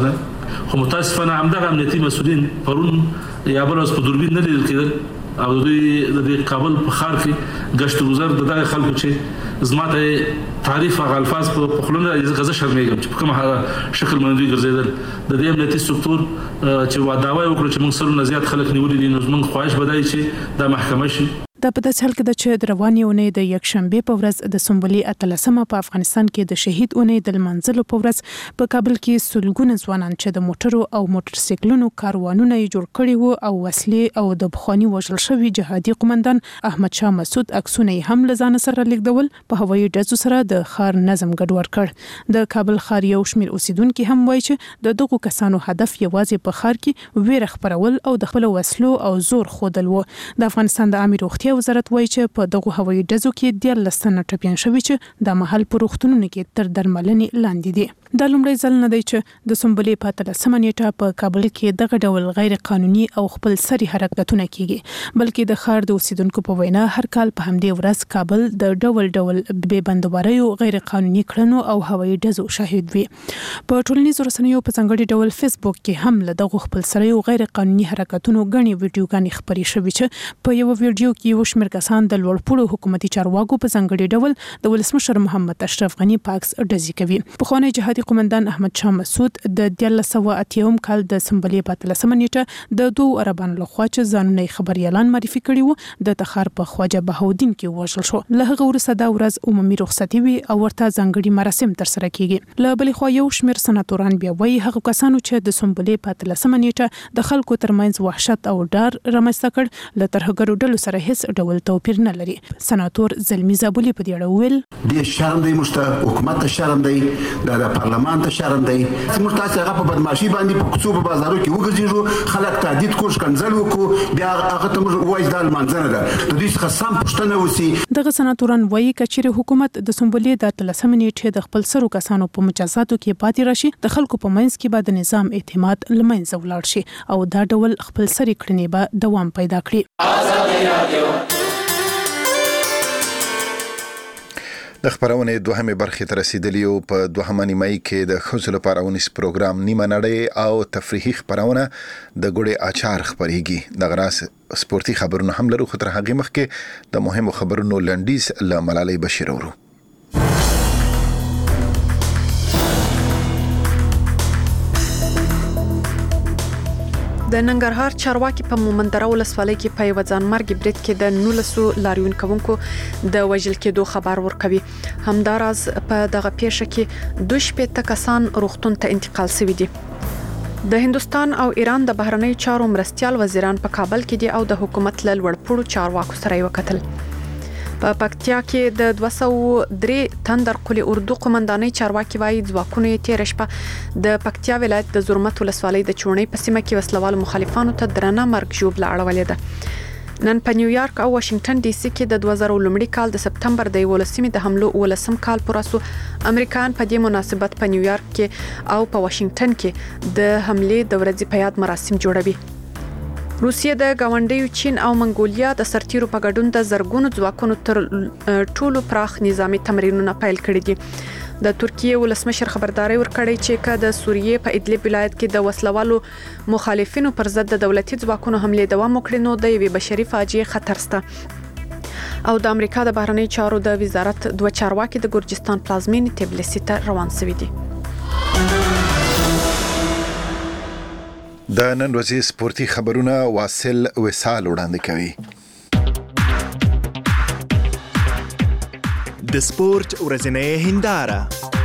متاسفانه همدغه امنیتي مسؤلین پرون یا بل اوس په دوربین نه لیدل کېدل او دوی د کابل په ښار کې گشت گذر د دغه خلکو چې زماته تعریف او الفاظ په خلونه غزه شرمېږم چې په کومه شکل باندې ګرځیدل د دې امنیتي سکتور چې وعده وکړي چې موږ سره زیات خلک نیولې دي نو موږ خواهش بدای چې د محکمه شي. دا په داسې حال کې ده چې د روانې اونۍ د یکشنبې په ورځ د سنبلې 13مه په افغانستان کې د شهید اونۍ د لمانځلو په ورځ په کابل کې سلګونه ځوانان چې د موټرو او موټر سایکلونو کاروانونه یې جوړ کړي وو او وسلې او د بخواني وژل شوي جهادي قومندان احمد شاه مسعود عکسونه یې هم له ځانه سره لیږدول په هوایي ډزو سره د ښار نظم ګډوډ کړ. د کابل ښار یو شمېر اوسیدونکي هم وایي چې د دغو کسانو هدف یوازې په ښار کې ویره خپرول او د خپل وسلو او زور ښودل وو. د افغانستان د عامه روغتیا وزارت وایي چې په دغه هوایي ډزو کې 14 تنه ټپیان شوي چې د محل په روغتونونو کې تر درملنې لاندې دي. دا لومړی ځل نه دی چې د سنبلې په 13مه نیټه په کابل کې دغه ډول غیر قانوني او خپل سري حرکتونه کیږي، بلکې د ښار د اوسیدونکو په وینا هر کال په همدې ورځ کابل د ډول بې بندوباریو غیر قانوني کړنو او هوایي ډزو شاهد وي. په ټولنیزو رسنیو په ځانګړي ډول فیسبوک کې هم له دغه خپل سري غیر قانوني حرکتونو غني ویډیوګانې خپرې شوې چې په یو ویډیو کې یو شمېر کسان د لوړپوړو حکومتي چارواکو په ځانګړي ډول د ولسمشر محمد اشرف غنی پاکس ډزې کوي. پخوانی جهادي قومندان احمد شاه مسعود د 1980 کال د سنبلې په 13 نیټه د دوه عربانو لخوا چې ځانونه خبري اعلان معرفي کړي وو د تخار په خواجه بهاودین کې وژل شو. له هغه وروسته دا ورځ عمومي رخصتي وي او ورته ځانګړي مراسم ترسره کیږي. له بلې خوا یو شمېر سناتوران بیا وایي هغه کسانو چې د سنبلې په 13 نیټه د خلکو ترمنځ وحشت او ډار رامنځته کړ له ترهګرو ډلو سره هیڅ ډول توپیر نه لري. سناتور زلمی زابلی په دې اړه وویل د شرم دی مشته حکومت ته شرم دی د پارلمان ته شرم دی موږ تاسو هغه په بدمعشي باندې په کوڅو په بازارو کې وګرځېږو خلک تهدید کوش کنځل وکړو بیا هغه ته موږ وایي دا منځنه ده د دې څخه سم پښتنه وسی. دغه سناتوران وایي کچېره حکومت د سنبلې د 13 نیټې د خپل سرو کسانو په مجازاتو کې پاتې راشي د خلکو په منځ کې به د نظام اعتماد لمنځه ولاړ شي او دا ډول خپل سری کړنې به دوام پیدا کړي. د خبرونه دوهمه برخه تر رسیدلی او په دوهمه نیمه کې د خزل لپاره اونیس پروګرام نیمه نړۍ او تفریحي خبرونه د ګوډه اچار خبريږي. د غراس سپورتي خبرونه هم لرو خطر هغه مخ کې د مهمو خبرونو لنډیز ل ملالۍ بشیر ورو. د ننګرهار چارواکي په مومندره ولسوالۍ کې په یو ځانمرګي برید کې د 19 لاریون کوونکو د وژل کېدو خبر ورکوي. همداراز په دغه پیښه کې 2 کسان روغتون ته انتقال شوي دي. د هندستان او ایران د بهرنی چارو مرستيال وزیران په کابل کې دي او د حکومت له لوړپوړو چارواکو سره وکتل. په پکتیا کې د 203 تندر قلی اردو قومندانۍ چارواکي وایي ځواکونه تیر شپه د پکتیا ولایت د زرمت ولسوالۍ د چونې په سیمه کې وسلوال مخالفانو ته درنه مرګ ژوبله اړولې ده. نن په نیویارک او واشنگټن ډي سي کې د 2000 لومړي کال د سپتمبر د 11 د حملو ولسم کال پراسو امریکایان په دې مناسبت په نیویارک کې او په واشنگټن کې د حملې د ورځې په یاد مراسم جوړوي. روسیه د گاونډیو چین او منګولیا د سرتیرو په ګډون د زرګونو ځواکونو تر ټولو پراخ نظامی تمرینونه پیل کړي دي. د ترکیه ولسمشر خبرداري ورکړی چې که د سوریې په ادلب ولایت کې د وسلوالو مخالفینو پر ضد د دولتي ځواکونو حمله دوام وکړي نو د یوې بشري فاجعه خطر شته. او د امریکا د بهرنی چارو د وزارت دوه چارواکي د ګورجستان پلازمینې تبلیسي ته روان شوي دي. د نن ورځې سپورتي خبرونه واصل وصال وړاندې کوي. د سپورت ورځنۍ هنداره.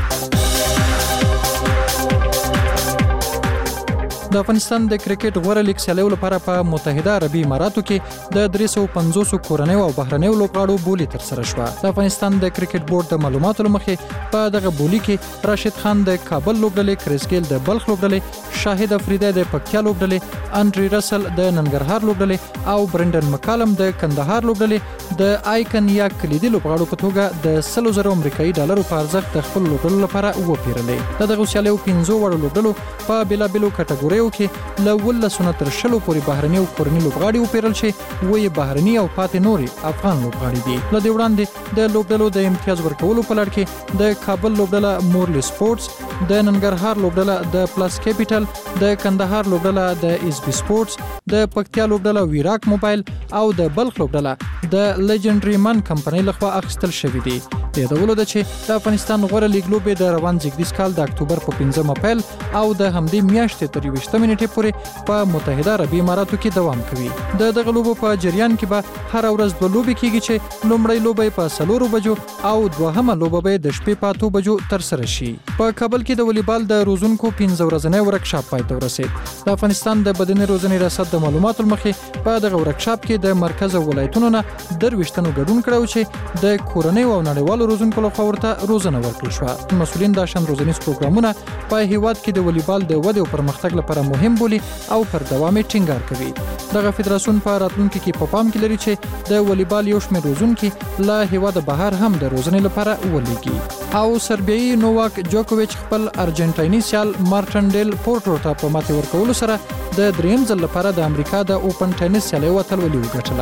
د افغانستان د کرکټ غوړه لیګ سیالیو لپاره په متحده عربي اماراتو کې د 350 کورنیو او بهرنیو لوبغاړو بولی تر سره شوه. د افغانستان د کرکټ بورډ د معلوماتو لمخې په دغه بولی کې راشد خان د کابل لوبډلې، کریس ګیل د بلخ لوبډلې، شاهد افریدی د پکتیا لوبډلې، انډری رسل د ننګرهار لوبډلې او برندن مکالم د کندهار لوبډلې د آیکن یا کلیدي لوبغاړو په توګه د 100,000 امریکایي ډالرو په ارزښت د خپل لوبډلو لپاره وپیرلې. دغه سیالیو 15 وړو لوبډلو په بیلابیلو کټګوریو کې له 19 تر 20 پورې بهرني او کورني لوبغاړي وپیرل شي، وې بهرني او پاتې نوري افغان لوبغاړي دي. له دې وړاندې د لوبډلو د امتیاز ورکولو په لړ کې د کابل لوبډله مورلی سپورتس، د ننګرهار لوبډله د پلس کیپټل، د کندهار لوبډله د اس بي سپورتس، د پکتیا لوبډله ویراک موبایل او د بلخ لوبډله د لیجنډري من کمپنۍ لخوا اخیستل شوې دي. د یادولو ده چې د افغانستان غوړه لیګ لوبې د روان زیږدیز کال د اکتوبر په 15 اپریل او د همدې میاشتې تر 20 نیټې پورې په متحده عربي اماراتو کې دوام کوي. د دغه لوبو په جریان کې به هر ورځ دوه لوبې کیږي چې لومړی لوبه په 4 بجو او دوهمه لوبه به د شپې په 8 بجو تر سره شي. په کابل کې د والیبال د روزونکو 15 ورځنی ورکشاپ پای ته ورسید. د افغانستان د بدني روزنې ریاست د معلوماتو مخې په دغه ورکشاپ کې د مرکز او ولایتونو نه 23 تنو ګډون کړو چې د کورنۍ او نړیوالو روزونکو لخوا ورته روزنه ورکړل شوه. مسؤلین د شان روزنیز پروګرامونه په هیواد کې د والیبال د ودې او پرمختګ لپاره مهم بولي او پر دوام ټینګار کوي. دغه فدراسیون په راتلونکي کې په پام کې لري چې د والیبال یو شمېر روزونکي له هیواد بهر هم د روزنې لپاره ولېږي. او سربیایي نوواک جوکوویچ خپل ارجنټایني سیال مارټن ډیل پورټو ته په ماتې ورکولو سره د دریم ځل لپاره د امریکا د اوپن ټینس سیالۍ اتلولي وګټله.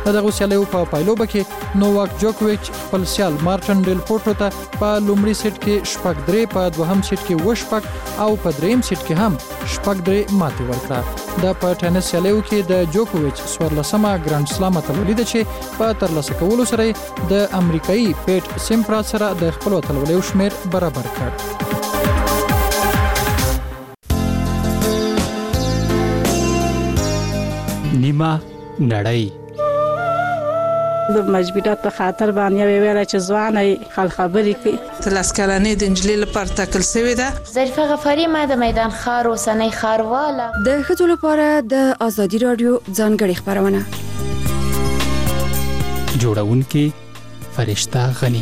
دغه سیالیو په پایلوبه کې نوواک جوکوویچ خپل سیال مارټن ډیل پوټرو ته په لومړي سیټ کې 6-3 په دوهم سیټ کې 8 او په دریم سیټ کې هم 6-3 ماتې ورکړه. د په ټینس سیالیو کې د جوکوویچ 14مه ګرانډ سلام اتلولي ده چې په ترلاسه کولو سره د امریکایي پیټ سیمپراس سره د خپل اتلولیو شمیر برابر کړ. نیمه نړۍ د مجبوریت په خاطر باندې ویل چې ځواني خل خبرې کوي. تلاسکلانې د انجلۍ لپاره ټاکل شوې ده. ظریفه غفاری ما د میدان ښار اوسنۍ ښارواله. د ښځو لپاره د ازادي رادیو ځانګړې خپرونه جوړونکې فرشته غنی.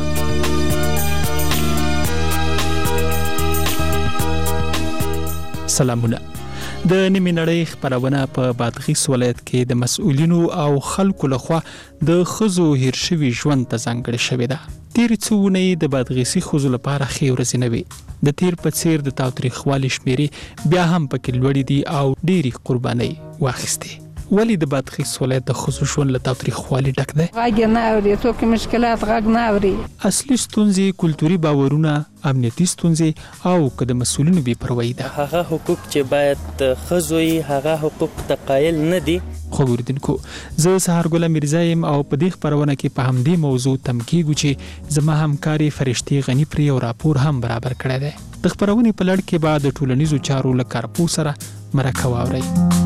سلامونه. د نیمه نړۍ خبرونه په بادغیس ولایت کې د مسؤلینو او خلکو لخوا د خزو هیر شوی ژوند ته ځانګړې شوې ده. تیر څونه د بادغیسي خزو لپاره خې ورځې نه وي. د تیر په څیر د تاوتریخوالي شمیرې بیا هم پکې لوړې دي او ډېری قرباني واخیستې. ولی د بادغیس ولایت د خصوص ژوند له تاوتریخوالي ډک دی؟ غږ نه اوري، څوک مشکلات غږ نه اوري. اصلي ستونزې کلتوري باورونه، امنیتي ستونزې او که د مسؤلینو بې پروایي ده. هغه حقوق چې باید د ښځو هغه حقوق ته قایل نه دي. خو ګوردونکو زه سهار ګل میرزا یم او په دې خبرونه کې په همدې موضوع تم کیږو چې زما همکاري فرشتي غنی پر یو راپور هم برابر کړی دی. د خبرونې په لړ کې بعد ټولنیزو چارو له کارپو سره مرکه واورئ.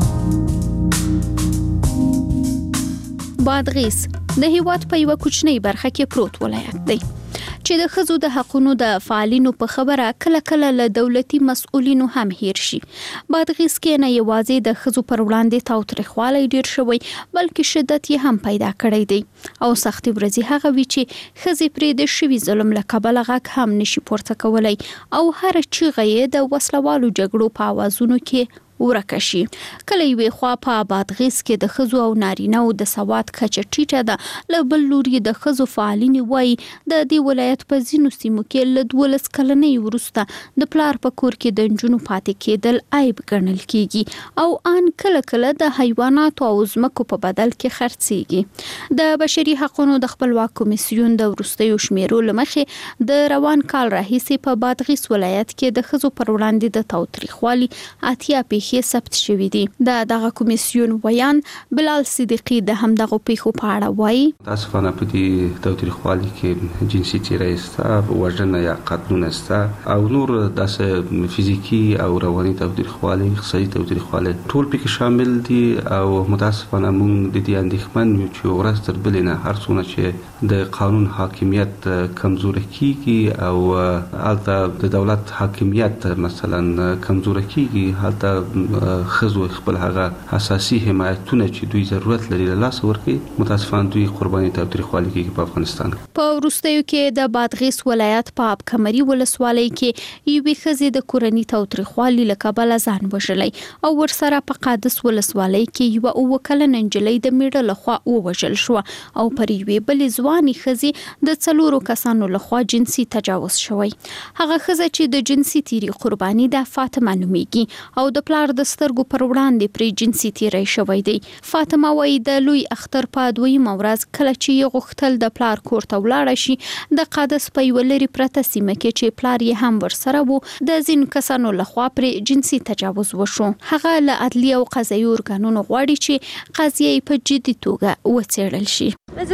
بادغیس د هیواد په یو کوچنی برخه کې پروت ولایت دی چې د ښځو د حقونو د فعالینو په خبره کله کله له دولتي مسؤلینو هم هیر شي. بادغیس کې نه یوازې د ښځو پر وړاندې تاوتریخوالی ډیر شوی بلکې شدت یې هم پیدا کړی دی او سختي ورځې هغه وی چې ښځې پرې د شوي ظلم له کبله غږ هم نشي پورته کولای او هر چیغه یې د وسلوالو جګړو په اوازونو کې ورکشي. کله یوې خوا په بادغیس کې د ښځو او نارینه‌و د سواد کچه ټیټه ده، له بل لوري د ښځو فعالینې وایي د دې ولایت په ځینو سیمو کې له 12 کلنۍ وروسته د پلار په کور کې د نجونو پاتې کېدل عیب ګڼل کیږي او ان کله کله د حیواناتو او ځمکو په بدل کې خرڅيږي. د بشري حقوقو د خپلواک کمیسیون د وروستیو شمیرو لمخې د روان کال راهیسې په بادغیس ولایت کې د ښځو پر وړاندې د تاوتریخوالي اتیا پیښې ثبت شوې دي. دغه کمیسیون ویان بلال صدیقی د همدغه پیښو په اړه وایي. متاسفانه په دې تاوتریخوالي کې جنسي تیری ستا، وژنه یا قتلونه ستا او نور داسې فزیکی او رواني تاوتریخوالي، اقتصادي تاوتریخوالي ټول پکې شامل دي او متاسفانه موږ د دې اندېښمن یو چې ورځ تر بلې نه هر څونه چې د قانون حاکمیت کمزوري کیږي او البته د دولت حاکمیت مثلا کمزوري کیږي، هلته خزو خپل هغه اساسي حمایتونه چې دوی ضرورت لري له لاس ورکړي، متاسفانه دوی قرباني تاوتریخوالي کیږي په افغانستان. په وروستیو کې د بادغیس ولایت په اب کمري ولسوالۍ کې یوې ښځې د کورني تاوتریخوالي له کبله ځان وژلی او ورسره په قادس ولسوالۍ کې یوه 9 کلنه نجلۍ د میړه لخوا ووژل شو او پر یوې بلې ځوانې ښځې د 4 کسانو لخوا جنسي تجاوز شوی. هغه ښځه چې د جنسي تیری قرباني ده فاطمه نومیږي او د پلار د سترګو پر وړاندې پرې جنسي تیری شوی دی. فاطمه وایي د لوی اختر په 2مه ورځ کله چې یې غوښتل د پلار کور ته ولاړ شي د قادس په یوه لرې پرته سیمه کې چې پلار یې هم ورسره و د ځینو کسانو لخوا پرې جنسي تجاوز وشو. هغه له عدلیه او قضایي ارګانونو غواړي چې قضیه په جدي توګه وڅېړل شي.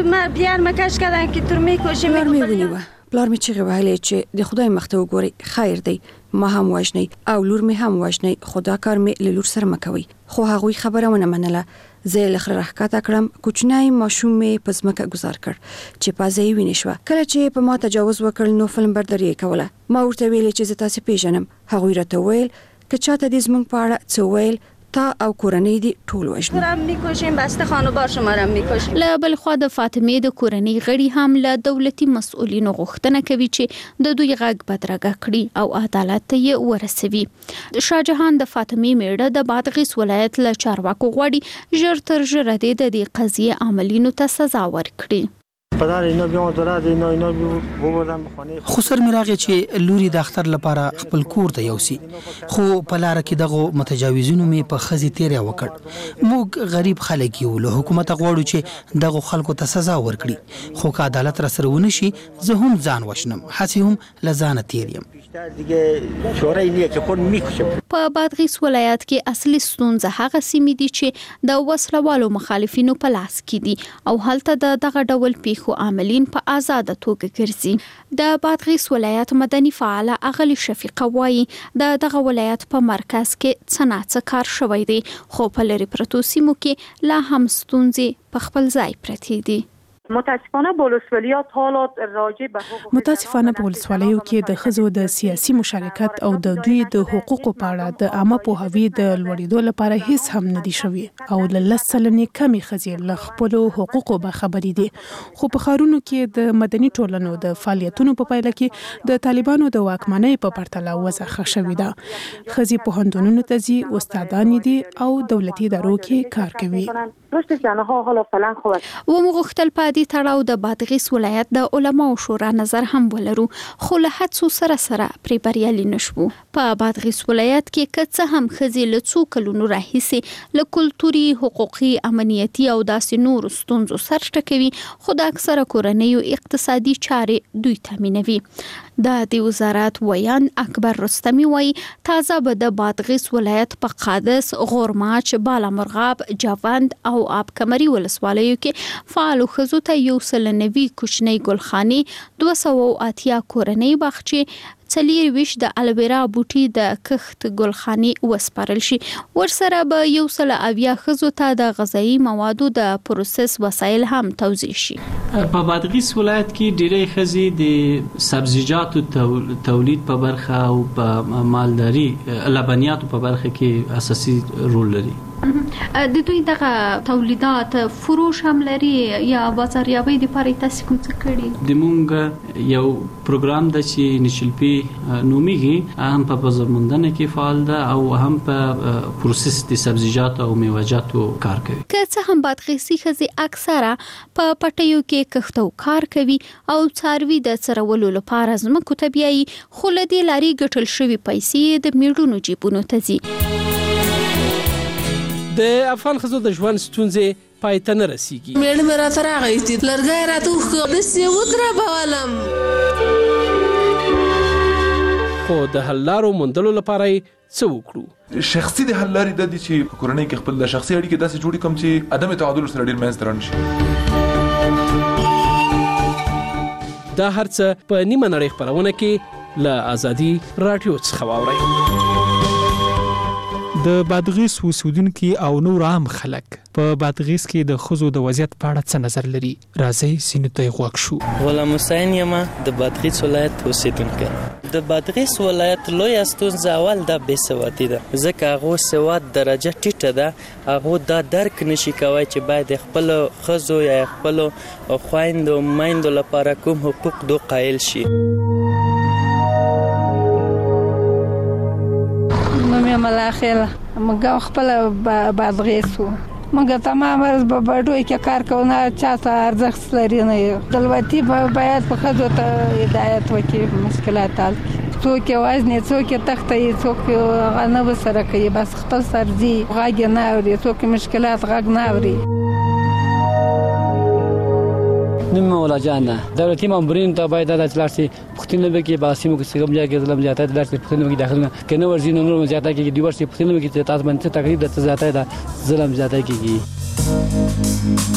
پلار می چیغې وهلې چې د خدای مخ ته وګورئ، خیر دی، ما هم وژنئ او لور می هم وژنئ، خدا کار می له لور سره مکوئ. خو هغوی خبره ونه منله. زه لخر راښکته کړم، کوچنی ماشوم می په ځمکه گذار کړ چې پازه یې وینې شوه. کله چې په ما تجاوز وکړ نو فلم برداري کوله. ما ورته ویل چې زه تاسو پیژنم. هغوی راته ویل که چاته دې زموږ په اړه څه ویل تا او کورنۍ دی ټول وژني. خودم میکشیم، بسته خانوار شما را میکشیم. له بل خوا د فاطمه د کورنۍ غړي هم له دولتي مسؤلینو غوښتنه کوي چې د دوی غږ بدرګه کړي او عدالت ته یې ورسوي. شاهجهان د فاطمه میړه د بادغیس ولایت له چارواکو غواړي ژر تر ژره د دې قضیه عملینو ته سزا ورکړي. پدر اینا بیان دولت اینا بوردن بخونه. خو سر مراغه چې لوري د اختر لپاره خپل کور ته یوسي خو په لار کې دغه متجاوزینو می په خزي تیرې وکړ. موږ غریب خلک یو له حکومت غواړو چې دغه خلکو ته سزا ورکړي خو که عدالت را سره ونه شي زه هم ځان وشنم هڅه هم لزانه تیریم. په بادغیس ولایت کې اصلي ستونزه هغه سیمې دي چې د وسلوالو مخالفینو په لاس کې دي او هلته دغه ډول پیښو عاملین په آزاد توګه ګرځي. د بادغیس ولایت مدني فعال اغلی شفیقه وایي دغه ولایت په مرکز کې څنګه کار شوی دی خو په لری پروتو سیمو کې لا هم ستونزې په خپل ځای پرتې دي. متاسفانه په ولسوالیات حالات راجع به متاسفانه په ولسوالیو کې د خزو د سیاسي مشارکت او د دوی د حقوقو په اړه د عامه پوهاوی د لوړېدو لپاره هیڅ هم نه دي شوي او ل 10% کمی خزې ل خپل حقوقو به خبرې دي. خو په ښارونو کې د مدني ټولنو د فعالیتونو په پایله کې د طالبانو د واکمنۍ په پرتله وضع ښه شوې ده. خزې پوهنتونونو ته ځي، استادان دي او دولتي ادارو کې کار کوي. و مغختل پادي تړاو د بادغیس ولایت د علماو شورا نظر هم ولرو خو له هڅو سره پری بریالي نشو. په بادغیس ولایت کې کڅه هم خزي له څو کلونو راهیسه له کلتوري، حقوقي، امنیتي او داسې نور ستونزو سر ټکوي خو د اکثره کورنیو اقتصادي چارې دوی تامینوي. د دې وزارت ویان اکبر رستمی وایي تازه به د بادغیس ولایت په قادس، غورماچ، بالامرغاب، جوند او آب کمري ولسوالیو کې فعال خزو ته 190 کوچنی ګلخاني، 280 کورنۍ باغچې، 24 د الویرا بوټي د کښت ګلخاني وسپارل شي. ورسره به 100 خزو ته د غذایی موادو د پروسس وسایل هم توزیع شي. په بادغیس ولایت کې ډېری خزي د سبزیجاتو تولید په برخه او په مالداري لبنیاتو په برخه کې اساسي رول لري. د دوی دغه تولیدات فروش هم لري یا بازاریابۍ لپاره تاسو کوم څه کړی؟ د مونږ یو پروګرام د چې نشلپی نومیږي هم په بازارموندنه کې فعال ده او هم په پروسس د سبزیجاتو او میوه‌جاتو کار کوي. که څه هم بادغیسي خزي اکثره په پټیو کې کښتو کار کوي او څاروي د څرولو لپاره زمکو ته بیایي خو له دې لارې ګټل شوي پیسې د میړونو جیبونو ته ځي. د افغان خزو د ژوند ستونزې پای ته نه رسیږي. میړه مې راته راغی لرګی راته وښکه داسې ودربولم خو د حل لارو موندلو لپاره یې څه وکړو؟ شخصي د حل لارې د دي چې په کورنۍ کې خپل د شخصي اړیکې داسې جوړې کوم چې عدم تعادل سره ډېر منځ ته رانشي. دا هرڅه په نیمه نړۍ خپرونه کې له ازادي رادیو څخه واورئ. د بادغیس اوسیدونکو او نور عام خلک په بادغیس کې د خزو د وضعیت په اړه څه نظر لري؟ راځي سینې ته غوښ شو. غلام حسین یم د بادغیس ولایت اوسیدونکی. د بادغیس ولایت لوی ستونزه اول د بېسوادي ده ځکه هغه سواد درجه ټیټه ده. هغه دا درک نشي کوي چې باید خپل خزو یا خپل خويندو مایندو لپاره کوم حقوق دو قایل شي. ملاخله موږ خپل بادغیسو موږ تمام ورځ په بډوي کې کار کوو نه چاته ارزښت لري نه. دلوتي باید په خزو ته هدایت وکړي مشکلات حل کړي. څوک وزن څوک تختې څوک غنه سره کوي بس خپل سرځي غاګ نه اوري څوک مشکلات غاګ نه اوري. نیم مولا جان دولتي مامورین ته باید د لارسي پښتنه به کې باسي مو کې څنګه کې ظلم زیاته د لارسي پښتنه به کې داخله کنه ورزي نور زیاته کې دی ورسي پښتنه به کې تاسو باندې تقریبا د زیاته د ظلم زیاته کېږي.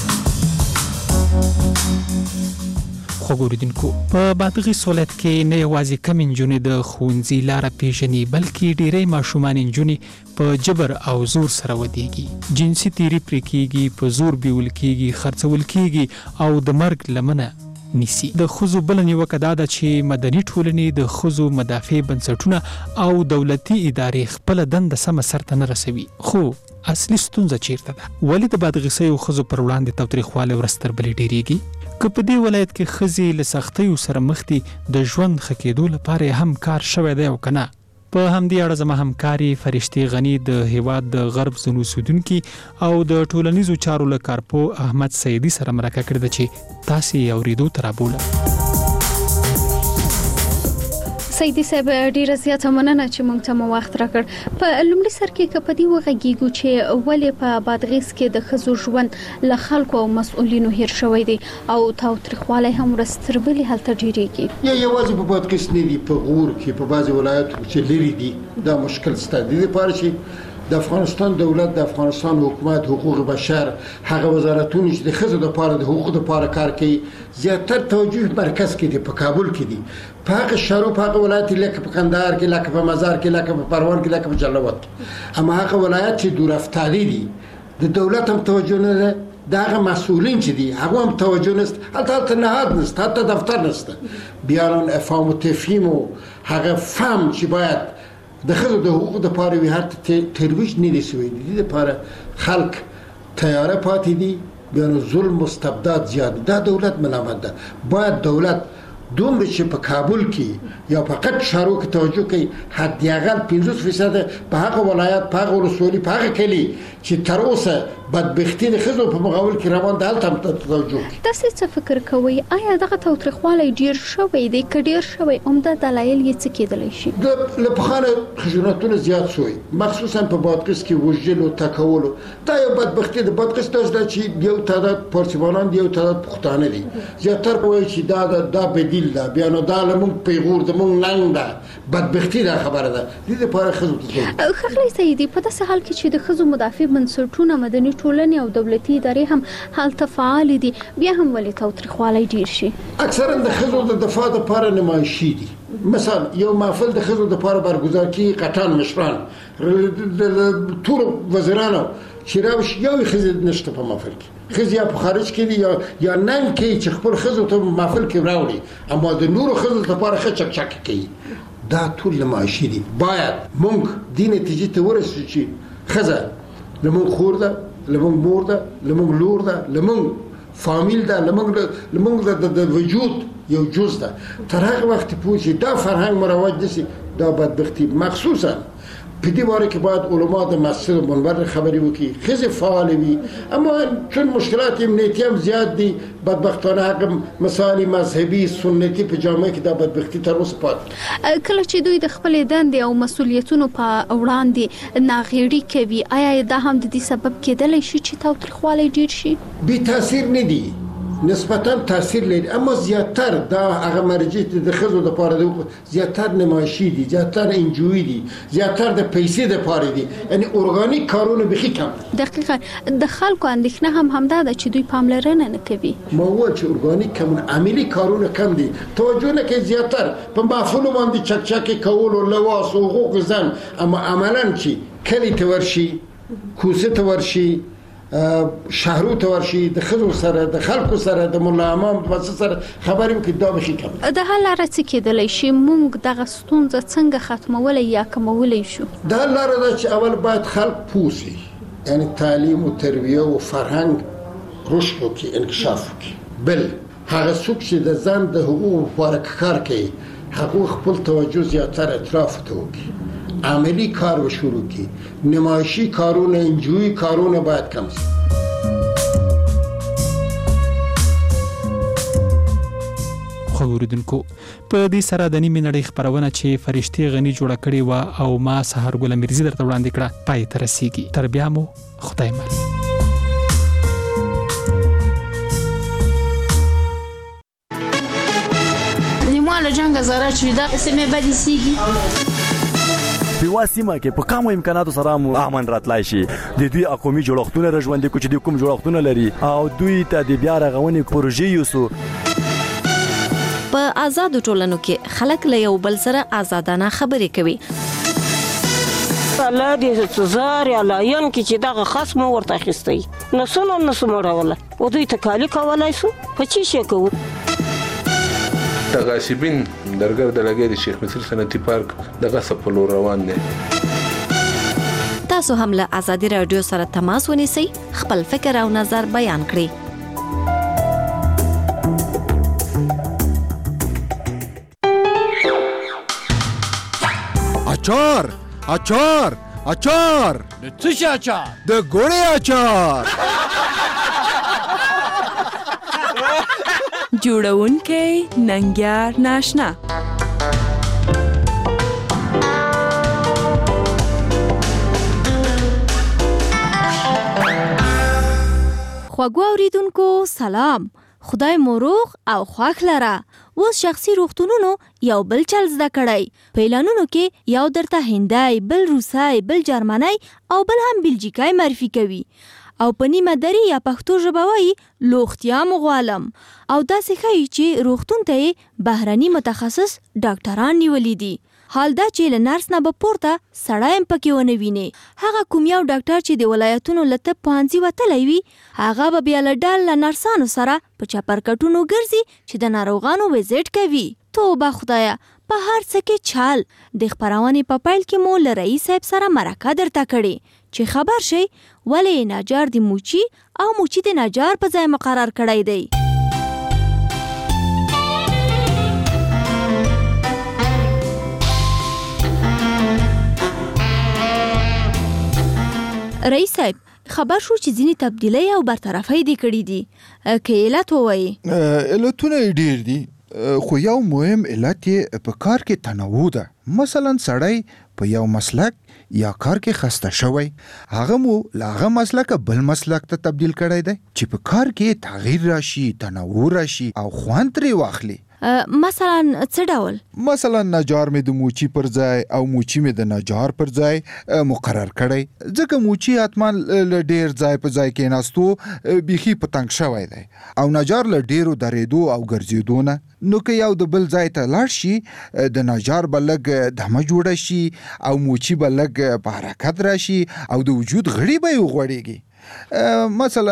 خوګوریدونکو په بادغیس ولایت کې نه یوازې کم انجونې د خونځي لار پیژني بلکې ډېرې ماشومان انجونې په جبر او زور سره ودیږي. جنسي تیری پرې کېږي، په زور بیول کېږي، خرڅول کېږي او د مرګ لمنه نیسي. د خزو بل نیوکه دا ده چې مدني ټولنې د خزو مدافع بنسټونه او دولتي ادارې خپل دنده سم سرته نه رسوي. خو اصلي ستونزه چیرته ده؟ ولې د بادغیسي خزو پر وړاندې تاوتریخوالی ورستر بلې ډیریږي؟ که په دې ولایت کې خزي له سختیو سره مخ دي د ژوند ښه کېدو لپاره هم کار شوی دی او کنه په همدې اړه زما همکاري فرشتي غنی د هیواد د غرب زنو سودونکي او د ټولنیزو چارو له کارپو احمد سیدی سره مرکه کړې ده چې تاسو یې اوریدو ترابوله. سیدی صاحب ډیره زیاته مننه چې موږ ته مو وخت راکړ. په لومړي سر کې کپدی وغږیږو چې ولې په بادغیس کې د ښځو ژوند له خلکو او مسؤلینو هیر شوی دی او تاوتریخوالی هم ورستربلي هلته ډیریږي. یوازې په بادغیس نه دی، په غور کې په بعضي ولایتو چې لري دي دا مشکل شته. د دې لپاره چې د افغانستان دولت، د افغانستان حکومت، حقوق بشر، هغه وزارتونه چې د ښځو لپاره د حقوقو لپاره کار کوي، زیاتره توجه مرکز کې دی، په کابل کې دی، په هغه شهرو، په هغه ولایت لکه په کندهار کې، لکه په مزار کې، لکه په پروان کې، لکه په جلال کې. اما هغه ولایت چې دور افتادی دي د دولت هم توجه نه ده، د هغه مسئولین چې دي هغه هم توجه نست، حتی نهاد نست، حتی دفتر نسته. بیا افهام و تفهیم و هغه فهم چې باید د ښځو د حقوقو لپاره وي هر ترویج نه دی شوی. د دې لپاره خلک تیاره پاتې دي، بیا نو ظلم مستبدات زیات. دا دولت ملامت ده. باید دولت دومره چې په کابل کې یا په قط شهرو کې توجه کوي، حداقل 50% په هغه ولایت، په هغه ولسوالي، په هغه کلي چې تر اوسه بدبختي د ښځو په مقابل کې روان ده هلته هم توجه کوي. تاسو څه فکر کوئ؟ آیا دغه تاوتریخوالی ډیر شوی دی؟ که ډیر شوی عمده دلایل یې څه کېدلی شي؟ له پخوانه خشونتونه زیات شوي، مخصوصا په بادغیس کې وژلو، ټکولو. دا یو بدبختي ده. بادغیس داسې ده چې یو تعداد پارسیبانان دي، یو تعداد پښتانه دي. زیاتره وایي چې دا بدیل ده، بیا نو دا لمونږ پیغور ده، مونږ ننګ ده، بدبختي دا خبره ده. دې لپاره ښځو ته ښاغلی سیدي، په داسې حال کې چې د ښځو مدافع بنسټونه، مدني ټولنې او دولتي ادارې هم هلته فعال دي، بیا هم ولې تاوتریخوالی ډیر شي؟ اکثرا د ښځو د دفاع لپاره نمایشي دي. مثلا یو محفل د ښځو لپاره برگزار کی، قطان مشران ټول وزیرانو چې راوشي، یو ښځه نشته په محفل کې. ښځې یا په خارج کې دي یا ننګ کوي چې خپل ښځو ته محفل کې راوړي، اما د نورو ښځو لپاره ښه چکچک کوي. دا ټول نمایشي دي. باید موږ دې نتیجې ته ورسېږو چې ښځه لمونږ خور ده، لمونږ مور ده، لمونږ لور ده، لمونږ فامیل ده، لمونږ د وجود یو جز ده. تر هغه وخت پورې چې دا فرهنګ مروج نشي، دا بدبختي. مخصوصا په دې باره کې باید علما د مسجد و منبر خبرې وکړي، ښځې فعالې وي. اما چون مشکلات امنیتي هم زیات دي، بدبختانه هغه مسائل مذهبي سنتي په جامعه کې دا بدبختي تر اوسه پاتې. کله چې دوی د خپلې دندې او مسؤلیتونو په وړاندې ناغېړي کوي، آیا دا هم د دې سبب کېدلی شي چې تاوتریخوالی ډېر شي؟ بې تاثیر نه دي، نسبتا تاثیر لري، اما زیاتر دا هغه مرجع د ښځو لپاره زیاتر نمایشي دي، زیاتر انجوی دي، زیاتر د پیسې لپاره دي. یعنی ارګانیک کارونه بخي کم. دقیقاً د خلکو اندېښنه هم همدا ده چې دوی پاملرنه نه کوي. ما وویل چې ارګانیک کم، عملي کارونه کم دي، توجه نه کوي زیاتر په محفلو باندې چکچکې کول او لواس او حقوق زن. اما عملاً چې کلي ته ورشي، کوڅې ته ورشي، شهرو ته ورشي، د ښځو سره، د خلکو سره، د ملا امام سره خبرې وکړي، دا بخي کم. د حل لاره څه کېدلی شي؟ موږ دغه ستونزه څنګه ختمولی یا کمولی شو؟ دا لاره ده چې اول باید خلک پوه شي، یعنی تعلیم و تربیه و فرهنګ رشد وکړي، انکشاف وکړي. بل هغه څوک چې د ځان د حقوقو لپاره کار کوي، هغه خپل توجه زیاتره اطراف ته وکړي، عملی کار و شروع کی. نمایشی کارونه، انجوی کارونه باید کم شي. خو اوریدونکو، په دې سره د نیمې نړۍ خبرونه چې فرشتي غنی جوړه کړې و او ما سحر ګل میرزي درته وړاندې کړه پای ته رسیږي. تر بیا مو خدای مل. نیمه جنگ زاره چې دا سیمه بدی سیږي په واسمه کې په کومو امکاناتو سره مو امن راتلای شي. د دوی اقومي جوړښتونه رژوندې کو چې د کوم جوړښتونه لري او دوی ته د بیا رغونې پروژې یوسو. په آزادو ټولنو کې خلک له یو بل سره آزادانه خبرې کوي. الله دې سزار یا لاین کې چې دغه خصم ورته اخیستی نسونه مړوله او دوی ته کالی کولای سو په چی شي کوو. غاصبین درګر د لګي د شیخ مصر صنعتي پارک د غصب په لور روان دي. تاسو هم له ازادي رادیو سره تماس ونیسئ، خپل فکر او نظر بیان کړئ. اچار اچار اچار د څه شي اچار؟ د ګوړې اچار. جوړونکی ننګیار ناشنا. خواږو اوریدونکو سلام، خدای مو روغ او خوښ لره. اوس شخصي روغتونونو یو بل چل زده کړی. په اعلانونو کې یو درته هندی، بل روسای، بل جرمنی او بل هم بلجیکای معرفي کوي او په نیمه دري یا پښتو ژبه وایي لوختیا مو غوالم او داسې ښایي چې روغتون ته یې بهرني متخصص ډاکټران نیولي دي. حال دا چې له نرس نه به پورته سړی هم پکې ونه ویني. هغه کوم یو ډاکټر چې د ولایتونو له طب پوهنځي وتلی وي هغه به بیا له ډل له نرسانو سره په چپرکټونو ګرځي چې د ناروغانو ویزیټ کوي. توبه خدایه، په هر څه کې چال. د خپرونې په پیل کې مو له رئیس صاحب سره مرکه درته کړې چې خبر شئ ولې نجار د موچي او موچي د نجار په ځای مقرر کړی دی. رئیس صاحب، خبر شو چې ځینې تبدیلی او برطرفۍ دې کړي دي، که علت ووایي؟ علتونه یې ډېر دي، خو یو مهم علت یې په کار کې تنوع ده. مثلا سړی په یو مسلک یا کار کې خسته شوی، هغه مو له هغه مسلکه بل مسلک ته تبدیل کړی دی چې په کار کې تغییر راشي، تنوع راشي او خوند ترې واخلي. مثلا څه ډول؟ مثلا نجار مې د موچي پر ځای او موچي مې د نجار پر ځای مقرر کړی، ځکه موچي حتما له ډیر ځای په ځای کې ناستو بیخي په تنګ شوی دی او نجار له ډیرو درېدو او ګرځېدو نه. نو که یو د بل ځای ته لاړ شي د نجار به لږ دمه جوړه شي او موچي به لږ په حرکت راشي او د وجود غړي به یې وغوړېږي. مثلا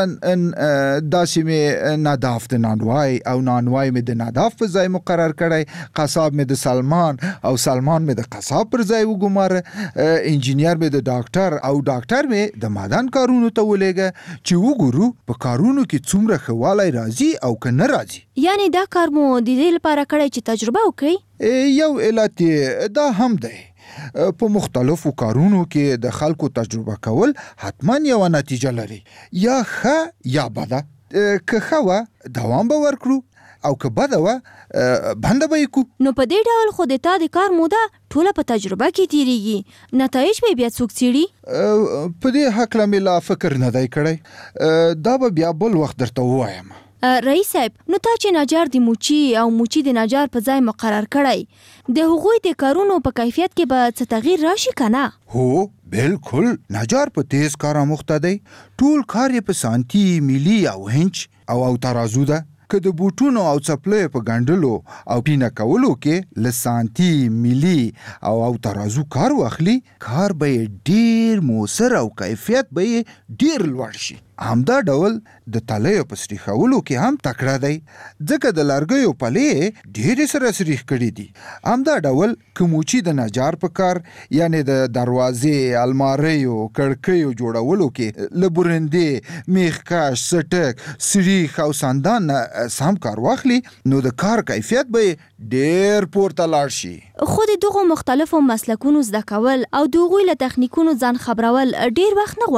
داسې مې ناداف د نانوای او نانوای مې د ناداف په ځای مقرر کړی، قصاب مې د سلمان او سلمان مې د قصاب پر ځای وګماره، انجینیر مې د ډاکټر او ډاکټر مې د معدن کارونو ته ولېږه چې وګورو په کارونو کې څومره ښه والی راځي او که نه راځي. یعنی دا کار مو د دې لپاره کړی چې تجربه وکړئ؟ یو علت دا هم دی. په مختلفو کارونو کې د خلکو تجربه کول حتما یو نتیجه لري، یا ښه یا بده. که ښه وه دوام به ورکړو او که بده وه بنده به یې کړو. نو په دې ډول خو د تا د کار موده ټوله په تجربه کې تیریږي، نتایج به بیا څوک څیړي؟ په دې هکله مې لا فکر نه دی کړی، دا به بیا بل وخت درته ووایم. رئیس صاحب، نو تا چې نجار د موچي او موچي د نجار په ځای مقرر کړی، د هغوی د کارونو په کیفیت کې به څه تغییر راشي که نه؟ هو بالکل. نجار په تیز کار آموخته دی، ټول کار یې په سانتي، میلي او هنچ او ترازو ده. که د بوټونو او څپلیو په ګنډلو او پینه کولو کې له سانتي، میلي او ترازو کار واخلي، کار به یې ډیر موثر او کیفیت به یې ډیر لوړ شي. همدا ډول د تلیو په سریښولو کې هم تکړه دی، ځکه د لرګیو پلې ډېرې سره سریښ کړي دي. همدا ډول که موچي د نجار په کار، یعنی د دروازې، الماریو، کړکیو جوړولو کې له برندې، میخکش، سټک، سریښ او سندان سم کار واخلي، نو د کار کیفیت به ډېر پورته لاړ شي. خو د دغو مختلفو مسلکونو زده کول او د هغوی له تخنیکونو ځان خبرول ډېر وخت نه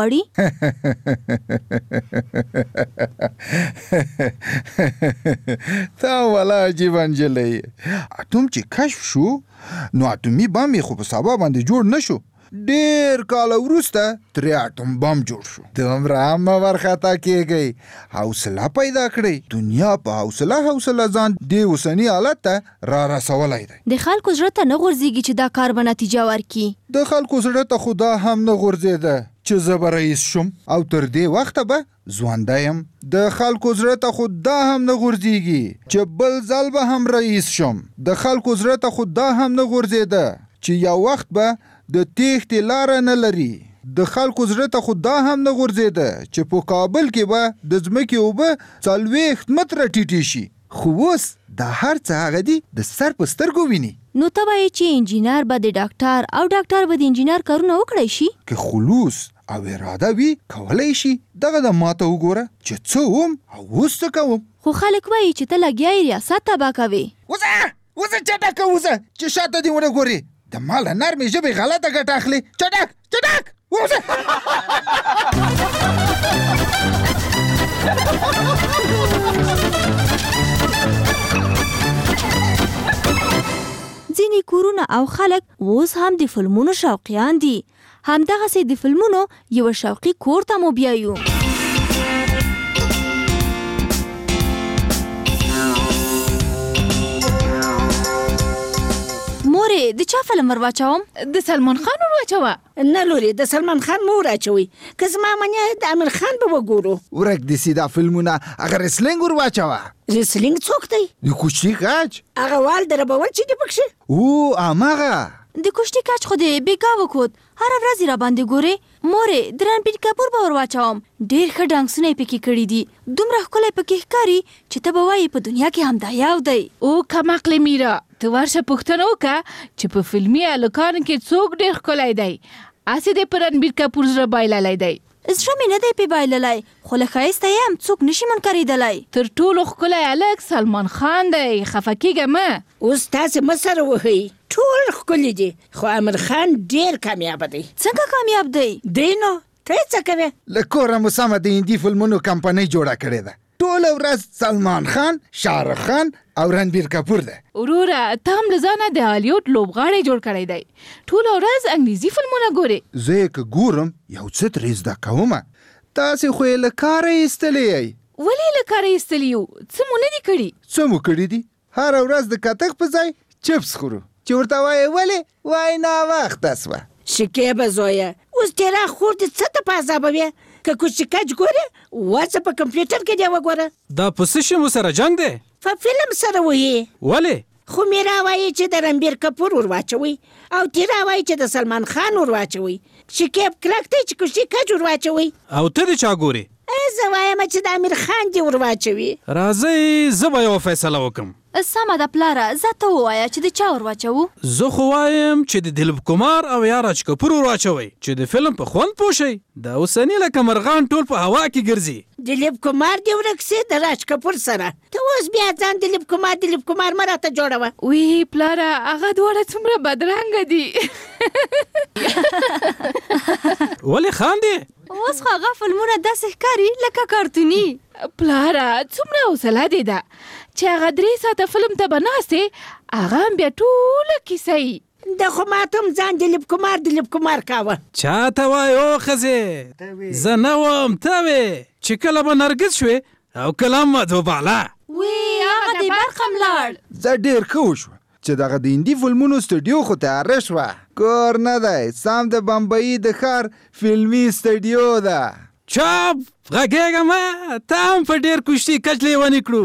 غواړي؟ تا والا عجیب انجلی. اتوم چې کشف شو نو اتومي بم خو په سبا باندې جوړ نشو، ډیر کال وروسته ترې اټوم بم جوړ شو. دومره هم ورخطا کېږئ، حوصله پیدا کړئ. دنیا په حوصله ځان دې اوسني حالت ته را رسولی دی. د خلکو زړه ته نه غورځېږي چې دا کار به نتیجه ورکړي؟ د خلکو زړه ته خو دا هم نه غورځېده چې زه به رئیس شم او تر دې وخته به ژوندی یم. د خلکو زړه ته خو دا هم نه غورځېږي چې بل ځل به هم رئیس شم. د خلکو زړه ته خو دا هم نه غورځېده چې یو وخت به د تېښتې لاره نه لري. د خلکو زړه ته خو دا هم نه غورځېده چې په کابل کې به د ځمکې اوبه 40 متره ټیټې شي. خو اوس دا هر څه هغه دي د سر په سترګو ویني. نو ته وایې چې انجینر به د ډاکټر او ډاکټر به د انجینر کارونه وکړی شي؟ که خلوص او اراده وي کولی شي. دغه د ماته وګوره چې څه وم او اوس څه کوم. خو خلک وایي چې ته لګیا یې ریاست تباه کوې. وزه چټکه وزه چې شاته دې ونه ګورې. د مال نرمې ژبې غلطه ګټه اخلي. چټک چټک ووځه. ځینې کورونه او خلک اوس هم د فلمونو شوقیان دي. همدغسې د فلمونو یو شوقي کور ته مو بیایو. مورې د چا فلم ورواچوم؟ د سلمان خان ورواچوه. نه لورې د سلمان خان مو ورواچوي، که زما منې د امیر خان به وګورو. ورک دي سي دا فلمونه. هغه ریسلینګ ورواچوه. ریسلینګ څوک دی؟ د کوچني کاچ. هغه وال دربول چې دی پکښې. هماغه د کوچني کاچ خو د بیګا وکوت هر ورځ را باندې ګورې. مورې د رنبیر کپور به ورواچوم. ډېر ښه ډانسونه یې پکې کړي دي. دومره ښکلی پکې ښکاري چې ته به وایې په دنیا کې همدا یو دی. او کمعقلې میرا، ته ورشه پوښتنه وکړه چې په فلمي هلکانو کې څوک ډېر ښکلی دی. هسې دی په رنبیر کپور زړه بایللی دی. زړه مې نه دی پې بایللی، خو له ښایسته یم څوک نشي منکرېدلی. تر ټولو ښکلی هلک سلمان خان دی. خفه کېږه مه. اوس تاسې مه سره وهئ. ټول ښکلي دي، خو امیر خان ډېر کامیابه دی. څنګه کامیاب دی؟ دی نو ته یې څه کوې؟ له کوره مو سمه د هندي فلمونو کمپنۍ جوړه کړې ده. ټوله ورځ سلمان خان، شاهرخ خان او رنبیر کپور ده. وروره ته هم له ځانه د هالیوډ لوبغاړی جوړ کړی دی. ټوله ورځ انګریزي فلمونه ګورې. زه یې که ګورم یو څه ترې زده کومه. تاسې خو یې له کاره ایستلی یئ. ولې له کاره ایستلي یو؟ څه مو نه دي کړي؟ څه مو کړي دي؟ هره ورځ د کتغ په ځای چپس خورو. چې ورته وایې ولې؟ وایي ناوخته سوه. شکیبه زویه، اوس تیرا خور دې څه ته په عذابوې؟ که کوچ کچ ګورې واڅه په کمپیوټر کې دی وګوره. دا په څه شي مو سره جنګ دی؟ په فلم سره وایي. ولې؟ خو میرا وایي چې د رنبیر کپور ورواچوي او تیرا وایي چې د سلمان خان ورواچوي. شکیب کلک دی چې کوچ کچ ورواچوي. او ته دې چا ګورې؟ زه وایم چې د امیر خان دې ورواچوي. راځئ زه به یوه فیصله وکړم. سمه ده پلاره، زه ته ووایه چې د چا ورواچوو. زه خو وایم چې د دلیپ کمار او یا راج کپور ورواچوئ چې د فلم په خوند پوه شئ. دا اوسني لکه مرغان ټول په هوا کې ګرځي. دلیپ کمار دې ورک سي د راج کپور سره. ته اوس بیا ځان دلیپ کمار مه راته جوړوه. وی پلاره هغه دواړه څومره بدرنګه دي. ولې خاندې؟ اوس خو هغه فلمونه داسې ښکاري لکه کارتوني. پلاره څومره حوصله دې ده چې هغه 3 ساعته فلم ته به ناستې، هغه هم بیا ټوله کیسه یي. د خو ماته هم ځان دلیپ کمار کاوه. چا ته وایې او ښځې؟ زه نه وم ته وې چې کله به نرګس شوې او کله هم مدوباله. وی هغه دې برخم لاړ. زه ډېر ښه وشوه چې دغه د هندي فلمونو سټوډیو خو تیاره شوه. کور نه دی، سم د بمبئی د ښار فلمي سټوډیو ده. چاپ غږېږه مه، ته هم په ډېر کشتي کچ لیونې کړو.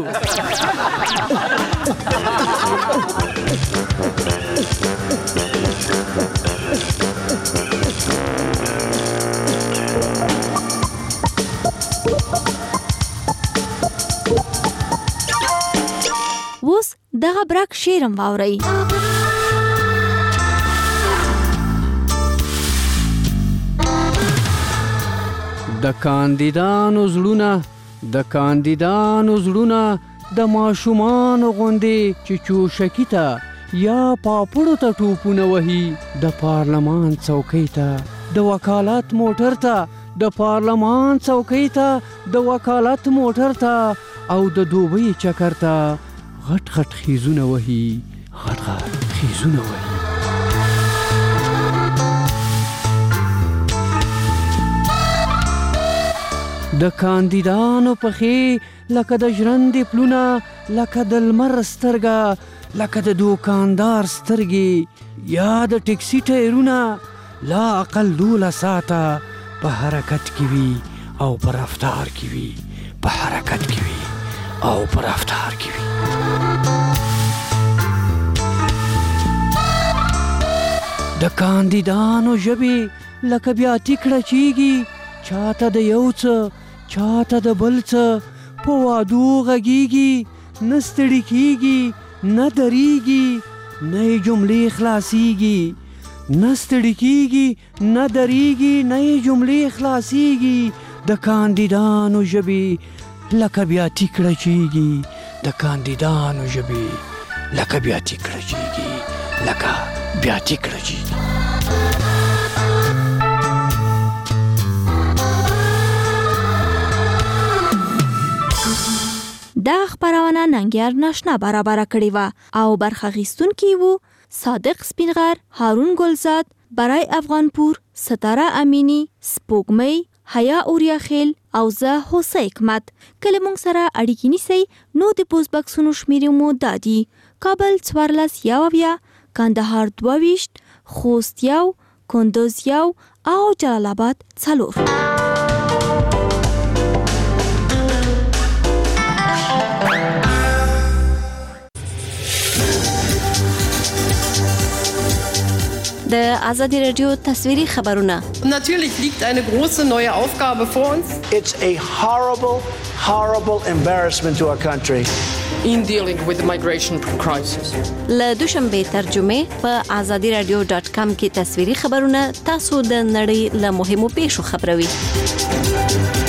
اوس دغه برک شعرم واورئ. د کاندیدانو زړونه د ماشومانو غوندې چې چوشکی ته یا پاپړو ته ټوپونه وهي. د پارلمان څوکۍ ته د وکالت موټر ته، د پارلمان څوکۍ ته د وکالت موټر ته او د دوبۍ چکر ته غټ خیزونه وهي. د کاندیدانو پښې لکه د ژرندې پلونه، لکه د لمر سترګه، لکه د دوکاندار سترګې یا د ټکسي ټایرونه لا اقل 12 ساعته په حرکت کې وي او په رفتار کې وي. د کاندیدانو ژبې لکه بیا ټیکړه چیږي، چاته د یو څه چاته د بل څه په وادو غږیږي. نه ستړي کیږي نه دریږي نه یې جملې خلاصیږي. د کاندیدانو ژبې لکه بیا ټیکړه چیږي. لکه بیا ټیکړه جی. دا خبرونه ننګیار ناشنا برابر کړی و او برخه غیستونکي وو صادق سپینغر، هارون ګلزاد، برای افغانپور، ستاره امینی، سپوږمۍ، حیا اوریاخیل او زه هوسه حکمت. کله مونږ سره اړیکې نیسئ نو د پوسټ بکسونو شمیرې مو دا دي: کابل 14 کندهار 22 خوست 1 کندوز 1 او جلال آباد 4. د آزادی رادیو تصویری خبرونه. Natürlich liegt eine große neue Aufgabe vor uns. It's a horrible embarrassment to our country. In dealing with the migration crisis. له دوشنبه ترجمه په azadiradio.com کې تصویری خبرونه تاسو د نړۍ له مهمو پیښو خبروي.